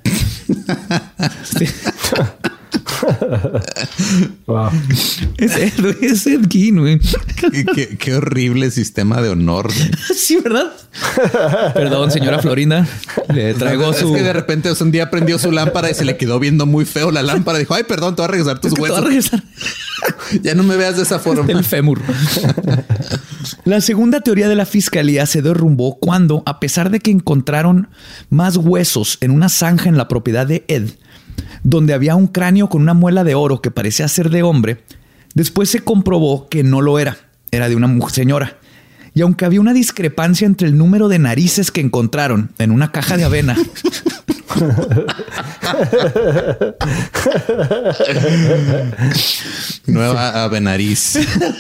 Sí. Wow. Es Ed, es Ed Gein, güey. Qué, qué, qué horrible sistema de honor. Sí, ¿verdad? Perdón, señora Florinda. Le traigo es su... que de repente o sea, un día prendió su lámpara y se le quedó viendo muy feo la lámpara. Dijo, ay, perdón, te voy a regresar tus es que huesos. Te voy a regresar. Ya no me veas de esa forma. El fémur. La segunda teoría de la fiscalía se derrumbó cuando, a pesar de que encontraron más huesos en una zanja en la propiedad de Ed, donde había un cráneo con una muela de oro que parecía ser de hombre, después se comprobó que no lo era, era de una señora. Y aunque había una discrepancia entre el número de narices que encontraron en una caja de avena... Nueva avenariz.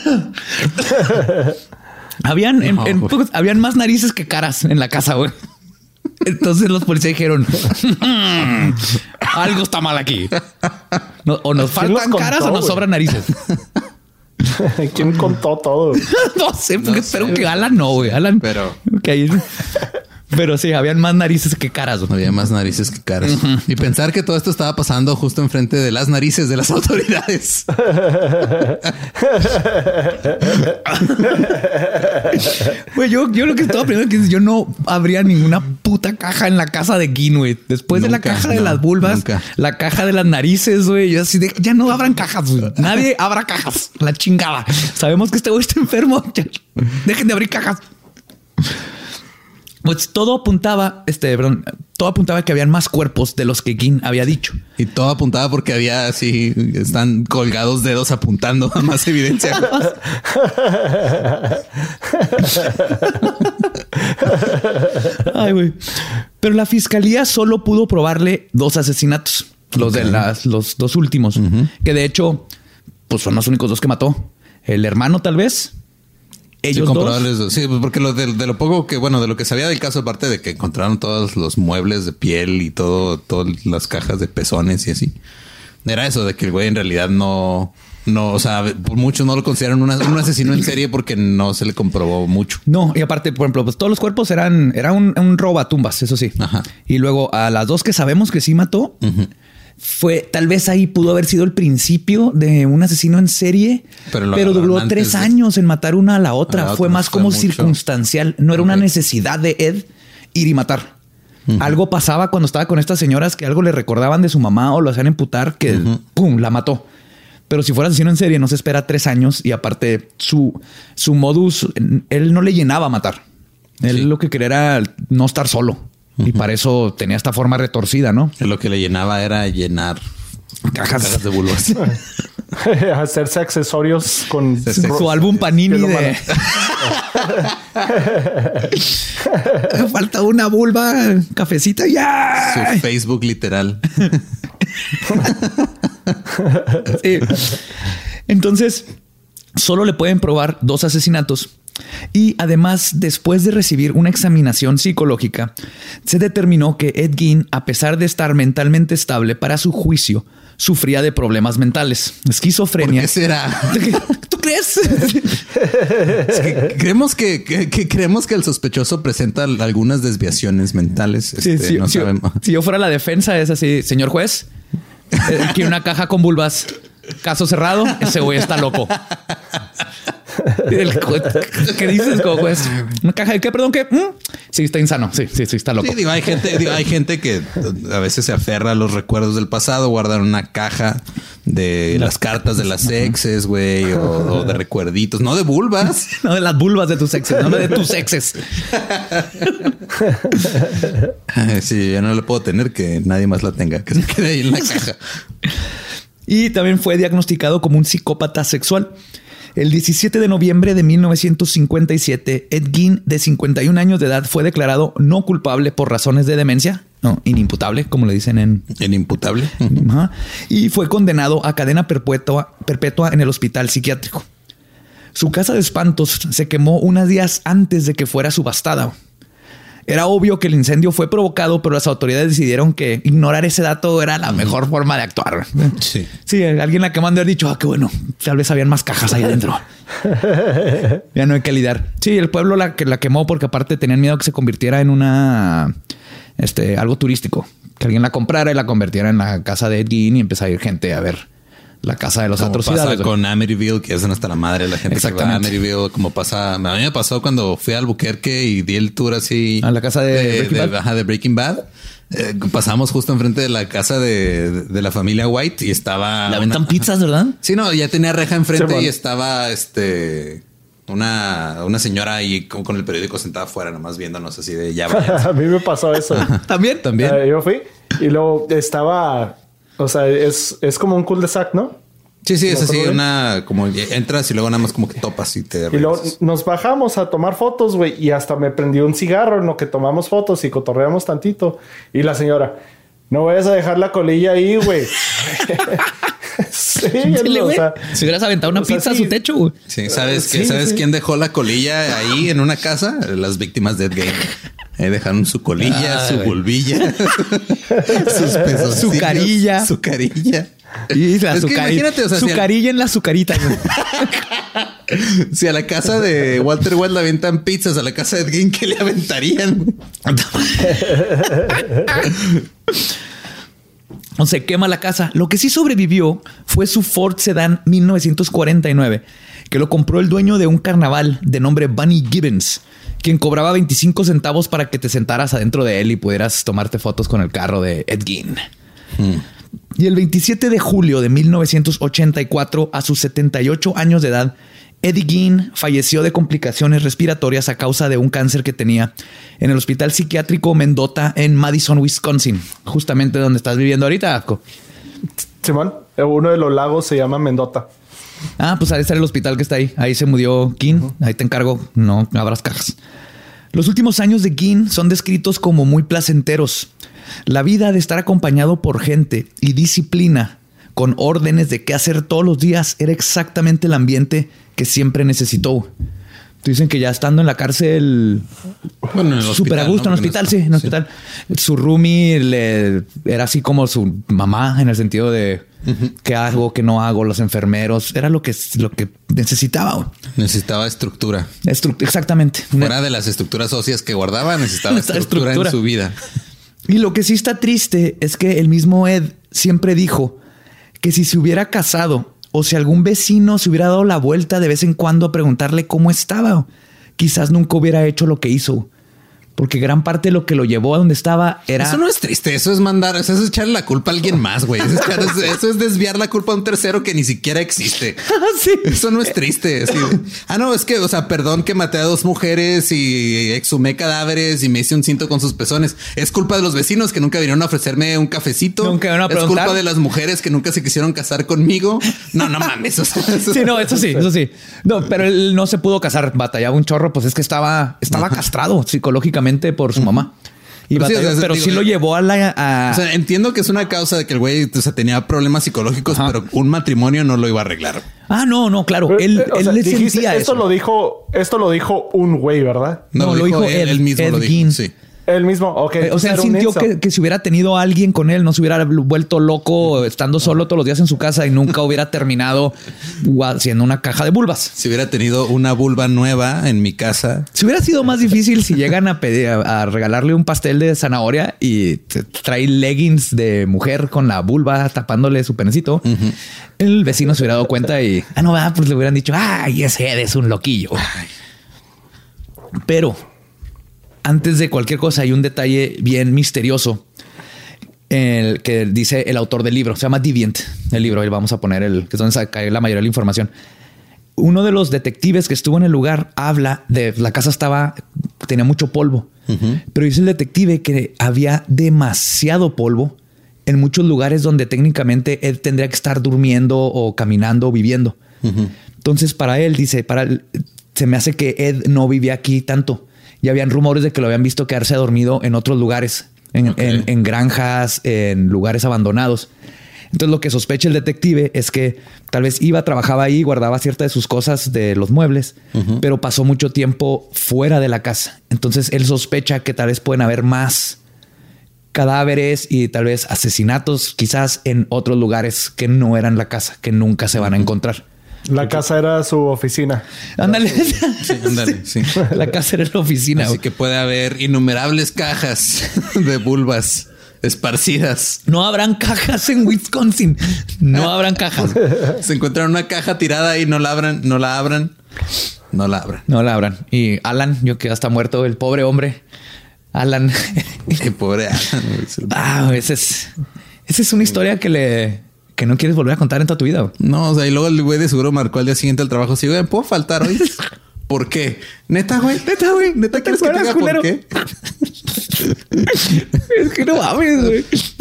Habían, en, en, habían más narices que caras en la casa, güey. Entonces los policías dijeron, mmm, algo está mal aquí. No, o nos faltan caras contó, o nos wey? sobran narices. ¿Quién contó todo? No sé, porque no espero sé. que Alan no, güey. Alan. Pero... Okay. Pero sí, habían más narices que caras. Güey. Había más narices que caras. Uh-huh. Y pensar que todo esto estaba pasando justo enfrente de las narices de las autoridades. Güey, yo, yo lo que estaba aprendiendo es que yo no habría ninguna puta caja en la casa de Gin, güey. Después nunca, de la caja no, de las vulvas, nunca. La caja de las narices, güey. Yo así de, ya no abran cajas, güey. Nadie abra cajas. La chingada. Sabemos que este güey está enfermo. Dejen de abrir cajas. Pues todo apuntaba, este, perdón, todo apuntaba que habían más cuerpos de los que Gin había dicho. Y todo apuntaba porque había así, están colgados dedos apuntando a más evidencia. Ay, güey. Pero la fiscalía solo pudo probarle dos asesinatos. Los okay. de las, los dos últimos. Uh-huh. Que de hecho, pues son los únicos dos que mató. El hermano, tal vez. Ellos sí, dos. Sí, pues porque lo de, de lo poco que, bueno, de lo que sabía del caso, aparte de que encontraron todos los muebles de piel y todo, todas las cajas de pezones y así. Era eso de que el güey en realidad no, no, o sea, muchos no lo consideran una, un asesino en serie porque no se le comprobó mucho. No, y aparte, por ejemplo, pues todos los cuerpos eran, era un, un robatumbas, eso sí. Ajá. Y luego a las dos que sabemos que sí mató, uh-huh. fue, tal vez ahí pudo haber sido el principio de un asesino en serie, pero, pero duró tres de... años en matar una a la otra. A la fue otra, más fue como mucho. circunstancial. No era okay. una necesidad de Ed ir y matar. Uh-huh. Algo pasaba cuando estaba con estas señoras que algo le recordaban de su mamá o lo hacían emputar que uh-huh. pum, la mató. Pero si fuera asesino en serie no se espera tres años y aparte su, su modus, él no le llenaba a matar. Él sí. lo que quería era no estar solo. Uh-huh. Y para eso tenía esta forma retorcida, ¿no? Lo que le llenaba era llenar cajas, cajas de vulvas. Hacerse accesorios con su, su álbum Panini de... Falta una vulva, cafecita, ya. Su Facebook literal. Sí. Entonces, solo le pueden probar dos asesinatos. Y además, después de recibir una examinación psicológica, se determinó que Ed Gein, a pesar de estar mentalmente estable para su juicio, sufría de problemas mentales, esquizofrenia. ¿Por qué será? ¿Tú crees? Es que creemos que, que, que creemos que el sospechoso presenta algunas desviaciones mentales. Este, sí, sí, no si, sabemos. Si yo fuera la defensa, es así, señor juez, eh, quiere una caja con vulvas. Caso cerrado, ese güey está loco. El, ¿qué dices, como juez? ¿Una caja de qué? Perdón, ¿qué? ¿Mm? Sí, está insano. Sí, sí, sí, está loco. Sí, digo, hay gente, digo, hay gente que a veces se aferra a los recuerdos del pasado, guardan una caja de las cartas de las exes, güey, o, o de recuerditos, no de vulvas. No de las vulvas de tus exes, no de tus exes. Sí, yo no la puedo tener, que nadie más la tenga, que se quede ahí en la caja. Y también fue diagnosticado como un psicópata sexual. El diecisiete de noviembre de mil novecientos cincuenta y siete, Ed Gein, de cincuenta y un años de edad, fue declarado no culpable por razones de demencia. No, inimputable, como le dicen en... Inimputable. Uh-huh. Y fue condenado a cadena perpetua, perpetua en el hospital psiquiátrico. Su casa de espantos se quemó unos días antes de que fuera subastada. Era obvio que el incendio fue provocado, pero las autoridades decidieron que ignorar ese dato era la mejor forma de actuar. Sí. Sí, alguien la quemó de haber dicho, ah, qué bueno, tal vez habían más cajas ahí adentro. Ya no hay que lidiar. Sí, el pueblo la, que la quemó porque aparte tenían miedo que se convirtiera en una, este, algo turístico. Que alguien la comprara y la convirtiera en la casa de Ed Gein y empezara a ir gente a ver la casa de los como atrocidades. Pasa con Amityville, que hacen hasta la madre la gente que va a Amityville, como pasa. A mí me pasó cuando fui a Albuquerque y di el tour así a la casa de, de, Breaking, de, Bad. Ajá, de Breaking Bad. Eh, pasamos justo enfrente de la casa de, de la familia White y estaba... La ventan pizzas, ¿verdad? Sí, no, ya tenía reja enfrente, sí, bueno. Y estaba este... Una, una señora ahí con, con el periódico sentada afuera, nomás viéndonos así de ya váyanse. A mí me pasó eso. ¿También? También. Uh, yo fui y luego estaba... O sea, es, es como un cul-de-sac, ¿no? Sí, sí, es así, una como entras y luego nada más como que topas y te... Y luego nos bajamos a tomar fotos, güey, y hasta me prendió un cigarro en lo que tomamos fotos y cotorreamos tantito. Y la señora, no vayas a dejar la colilla ahí, güey. Sí, Chile, o sea, si hubieras aventado una pizza, o sea, sí, a su techo, güey. Sí, ¿sabes, sí, que, ¿sabes sí. quién dejó la colilla ahí en una casa? Las víctimas de Ed Gein. Eh, dejaron su colilla, Ay, su vulvilla, sus pesos, su carilla, su carilla. Y la es que imagínate, o sea, su si carilla a... en la azucarita. Si a la casa de Walter White le aventan pizzas, a la casa de Ed Gein, ¿qué le aventarían? O se quema la casa. Lo que sí sobrevivió fue su Ford Sedan mil novecientos cuarenta y nueve, que lo compró el dueño de un carnaval de nombre Bunny Gibbons, quien cobraba veinticinco centavos para que te sentaras adentro de él y pudieras tomarte fotos con el carro de Ed Gein. Hmm. Y el veintisiete de julio de mil novecientos ochenta y cuatro, a sus setenta y ocho años de edad, Eddie Gein falleció de complicaciones respiratorias a causa de un cáncer que tenía en el hospital psiquiátrico Mendota en Madison, Wisconsin, justamente donde estás viviendo ahorita. Simón, uno de los lagos se llama Mendota. Ah, pues ahí está el hospital que está ahí. Ahí se murió Gein. Uh-huh. Ahí te encargo. No abras cajas. Los últimos años de Gein son descritos como muy placenteros. La vida de estar acompañado por gente y disciplina con órdenes de qué hacer todos los días era exactamente el ambiente que siempre necesitó. Dicen que ya estando en la cárcel, bueno, súper a gusto, ¿no? En el hospital, sí, en el sí. hospital. Su roomie le, era así como su mamá en el sentido de uh-huh. qué hago, qué no hago, los enfermeros. Era lo que, lo que necesitaba. Necesitaba estructura. Estru- exactamente. Fuera de las estructuras óseas que guardaba, necesitaba estructura, estructura en su vida. Y lo que sí está triste es que el mismo Ed siempre dijo que si se hubiera casado o si algún vecino se hubiera dado la vuelta de vez en cuando a preguntarle cómo estaba, quizás nunca hubiera hecho lo que hizo. Porque gran parte de lo que lo llevó a donde estaba era... Eso no es triste, eso es mandar, eso es echarle la culpa a alguien más, güey. Eso, eso es desviar la culpa a un tercero que ni siquiera existe. Sí. Eso no es triste. Sí. Ah, no, es que, o sea, perdón que maté a dos mujeres y exhumé cadáveres y me hice un cinto con sus pezones. Es culpa de los vecinos que nunca vinieron a ofrecerme un cafecito. Nunca vinieron a preguntar. Es culpa de las mujeres que nunca se quisieron casar conmigo. No, no mames. O sea, eso... Sí, no, eso sí, eso sí. No, pero él no se pudo casar, batallaba un chorro, pues es que estaba, estaba castrado psicológicamente por su mamá. Y pero, batalló, sí, o sea, pero digo, sí lo llevó a la... A... O sea, entiendo que es una causa de que el güey o sea, tenía problemas psicológicos, ajá. pero un matrimonio no lo iba a arreglar. Ah, no, no, claro. Pero, él él sea, le dijiste, sentía esto eso. Lo dijo, esto lo dijo un güey, ¿verdad? No, no lo dijo él, él, él mismo. Ed lo dijo, Gein. sí. Él mismo, ok. O sea, él sintió que, que si hubiera tenido a alguien con él, no se hubiera vuelto loco estando solo todos los días en su casa y nunca hubiera terminado haciendo una caja de vulvas. Si hubiera tenido una vulva nueva en mi casa. Si hubiera sido más difícil si llegan a pedir a, a regalarle un pastel de zanahoria y trae leggings de mujer con la vulva tapándole su penecito, uh-huh. el vecino se hubiera dado cuenta y ah, no, va, pues le hubieran dicho, ay, ese Ed es un loquillo. Ay. Pero antes de cualquier cosa hay un detalle bien misterioso el que dice el autor del libro. Se llama Deviant, el libro. Ahí vamos a poner el que es donde saca la mayoría de la información. Uno de los detectives que estuvo en el lugar habla de la casa estaba, tenía mucho polvo, uh-huh. pero dice el detective que había demasiado polvo en muchos lugares donde técnicamente él tendría que estar durmiendo o caminando o viviendo. Uh-huh. Entonces para él dice, para él, se me hace que Ed no vivía aquí tanto. Y habían rumores de que lo habían visto quedarse dormido en otros lugares, en, okay. en, en granjas, en lugares abandonados. Entonces lo que sospecha el detective es que tal vez iba, trabajaba ahí, guardaba ciertas de sus cosas de los muebles, uh-huh. pero pasó mucho tiempo fuera de la casa. Entonces él sospecha que tal vez pueden haber más cadáveres y tal vez asesinatos quizás en otros lugares que no eran la casa, que nunca se van a encontrar. La casa era su oficina. Ándale. Sí, ándale, sí. La casa era la oficina. Así que puede haber innumerables cajas de vulvas esparcidas. No habrán cajas en Wisconsin. No habrán cajas. Se encuentran una caja tirada y no la abran, no la abran, no la abran. No la abran. Y Alan, yo que ya está muerto, el pobre hombre. Alan. Qué pobre Alan. Ah, esa es, esa es una historia que le... que no quieres volver a contar en toda tu vida. Güey. No, o sea, y luego el güey de seguro marcó al día siguiente al trabajo. Sí, güey, ¿puedo faltar hoy? ¿Por qué? ¿Neta, güey? ¿Neta, güey? ¿Neta quieres que te diga por qué? Es que no mames, güey.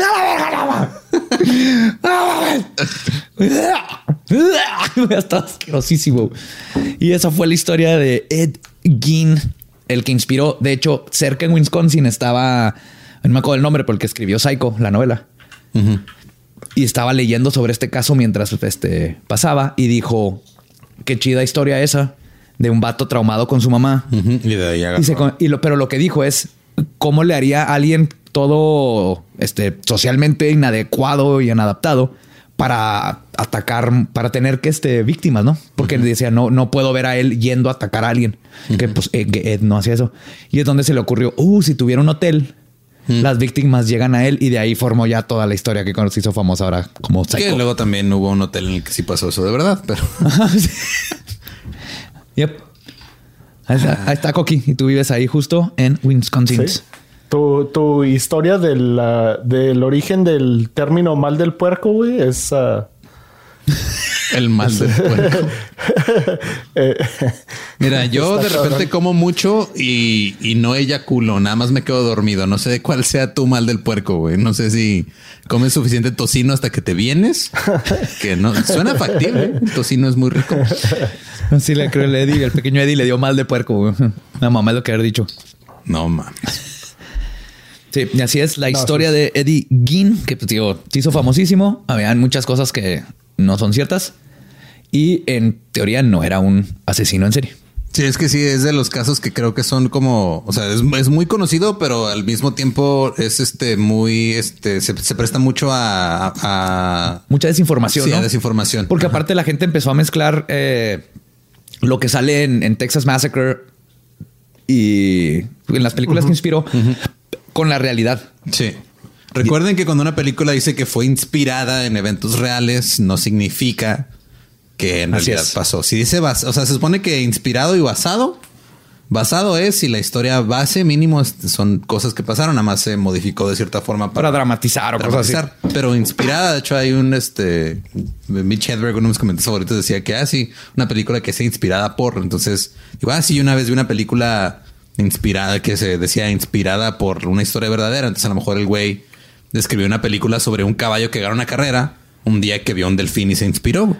Está asquerosísimo. Y esa fue la historia de Ed Gein, el que inspiró. De hecho, cerca en Wisconsin estaba... No me acuerdo el nombre, pero el que escribió Psycho, la novela. Uh-huh. Y estaba leyendo sobre este caso mientras este, pasaba y dijo, qué chida historia esa de un vato traumado con su mamá. Uh-huh. Y de ahí agarró. Y se, y lo, pero lo que dijo es, ¿cómo le haría a alguien todo este, socialmente inadecuado y inadaptado para atacar, para tener que este, víctimas, ¿no? Porque uh-huh. decía, no, no puedo ver a él yendo a atacar a alguien. Uh-huh. Que pues Ed, Ed no hacía eso. Y es donde se le ocurrió, uh, si tuviera un hotel... Hmm. Las víctimas llegan a él y de ahí formó ya toda la historia que se hizo famosa ahora como Psycho. Que luego también hubo un hotel en el que sí pasó eso de verdad, pero... Yep. Ahí está, ahí está Coqui. Y tú vives ahí justo en Wisconsin. ¿Sí? Tu, tu historia del, uh, del origen del término mal del puerco, güey, es... Uh... El mal del puerco. Mira, yo de repente como mucho y, y no eyaculo, nada más me quedo dormido. No sé cuál sea tu mal del puerco, güey. No sé si comes suficiente tocino hasta que te vienes, que no suena factible. El tocino es muy rico. Sí, le creo el Eddie, el pequeño Eddie le dio mal de puerco, güey. La mamá es lo que haber dicho. No mames. Sí, y así es la No, historia sí. de Eddie Gein, que pues, digo, se hizo famosísimo. Habían muchas cosas que no son ciertas y en teoría no era un asesino en serie. Sí, es que sí, es de los casos que creo que son como, o sea, es, es muy conocido, pero al mismo tiempo es este muy, este, se, se presta mucho a, a Mucha desinformación, sí, ¿no? a desinformación. Porque Ajá. aparte la gente empezó a mezclar eh, lo que sale en, en Texas Massacre y en las películas uh-huh. que inspiró uh-huh. con la realidad. Sí. Recuerden que cuando una película dice que fue inspirada en eventos reales, no significa que en Así realidad es. pasó. Si dice bas, o sea, se supone que inspirado y basado, basado es si la historia base mínimo son cosas que pasaron, nada más se modificó de cierta forma para, para dramatizar o dramatizar, cosas así. Pero inspirada, de hecho, hay un este Mitch Hedberg, uno de mis comentarios favoritos, decía que así ah, una película que sea inspirada por. Entonces, igual, sí, una vez vi una película inspirada que se decía inspirada por una historia verdadera. Entonces, a lo mejor el güey escribió una película sobre un caballo que gana una carrera un día que vio un delfín y se inspiró.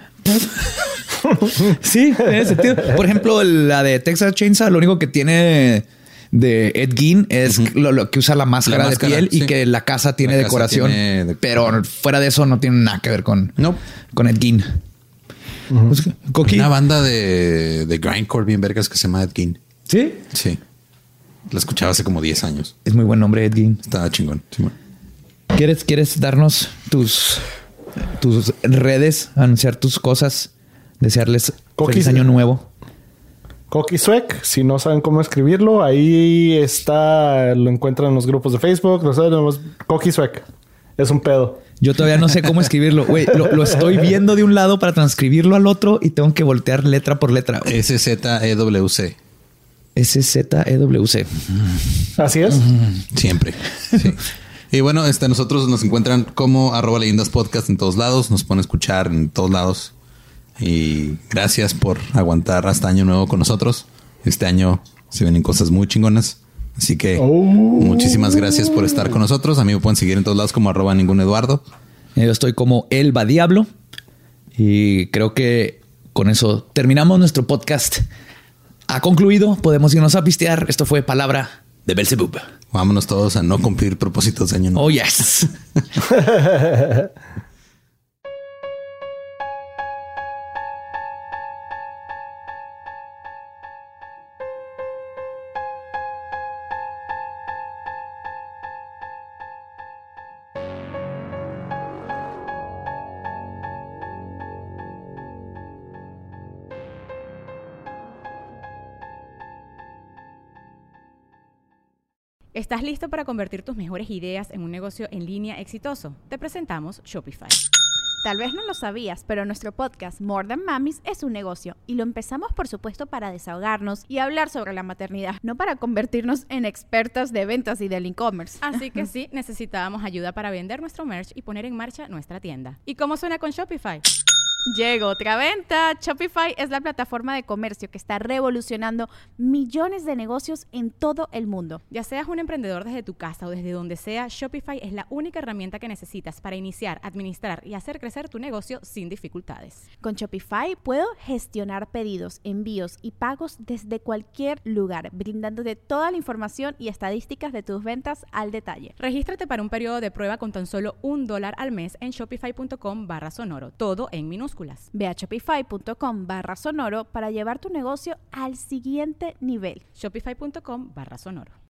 Sí, en ese sentido. Por ejemplo, la de Texas Chainsaw, lo único que tiene de Ed Gein es uh-huh. lo, lo que usa la máscara, la máscara de piel sí. y que la casa tiene la decoración. Casa tiene de... Pero fuera de eso no tiene nada que ver con, no. con Ed Gein. Uh-huh. Pues, una banda de, de grindcore bien vergas que se llama Ed Gein. ¿Sí? Sí. La escuchaba hace como diez años. Es muy buen nombre, Ed Gein. Estaba chingón. chingón. ¿Quieres, ¿Quieres darnos tus... tus redes, anunciar tus cosas, desearles Coquis, feliz año nuevo? Coquisuec, si no saben cómo escribirlo, ahí está, lo encuentran en los grupos de Facebook, lo saben, Coquisuec. Es un pedo. Yo todavía no sé cómo escribirlo. Güey, lo, lo estoy viendo de un lado para transcribirlo al otro y tengo que voltear letra por letra. S Z E W C. S Z E W C. Así es. Siempre. Sí. Y bueno, este, nosotros nos encuentran como arroba leyendas podcast en todos lados. Nos pueden escuchar en todos lados. Y gracias por aguantar hasta año nuevo con nosotros. Este año se vienen cosas muy chingonas. Así que oh. muchísimas gracias por estar con nosotros. A mí me pueden seguir en todos lados como arroba ningún Eduardo. Yo estoy como Elba Diablo. Y creo que con eso terminamos nuestro podcast. Ha concluido. Podemos irnos a pistear. Esto fue Palabra de Belzebub. Vámonos todos a no cumplir propósitos de año nuevo. Oh, yes. ¿Estás listo para convertir tus mejores ideas en un negocio en línea exitoso? Te presentamos Shopify. Tal vez no lo sabías, pero nuestro podcast More Than Mamis es un negocio y lo empezamos por supuesto para desahogarnos y hablar sobre la maternidad, no para convertirnos en expertas de ventas y del e-commerce. Así que sí, necesitábamos ayuda para vender nuestro merch y poner en marcha nuestra tienda. ¿Y cómo suena con Shopify? Llegó otra venta. Shopify es la plataforma de comercio que está revolucionando millones de negocios en todo el mundo. Ya seas un emprendedor desde tu casa o desde donde sea, Shopify es la única herramienta que necesitas para iniciar, administrar y hacer crecer tu negocio sin dificultades. Con Shopify puedo gestionar pedidos, envíos y pagos desde cualquier lugar, brindándote toda la información y estadísticas de tus ventas al detalle. Regístrate para un periodo de prueba con tan solo un dólar al mes en shopify.com barra sonoro, todo en minúsculas. Ve a shopify.com barra sonoro para llevar tu negocio al siguiente nivel. Shopify.com barra sonoro.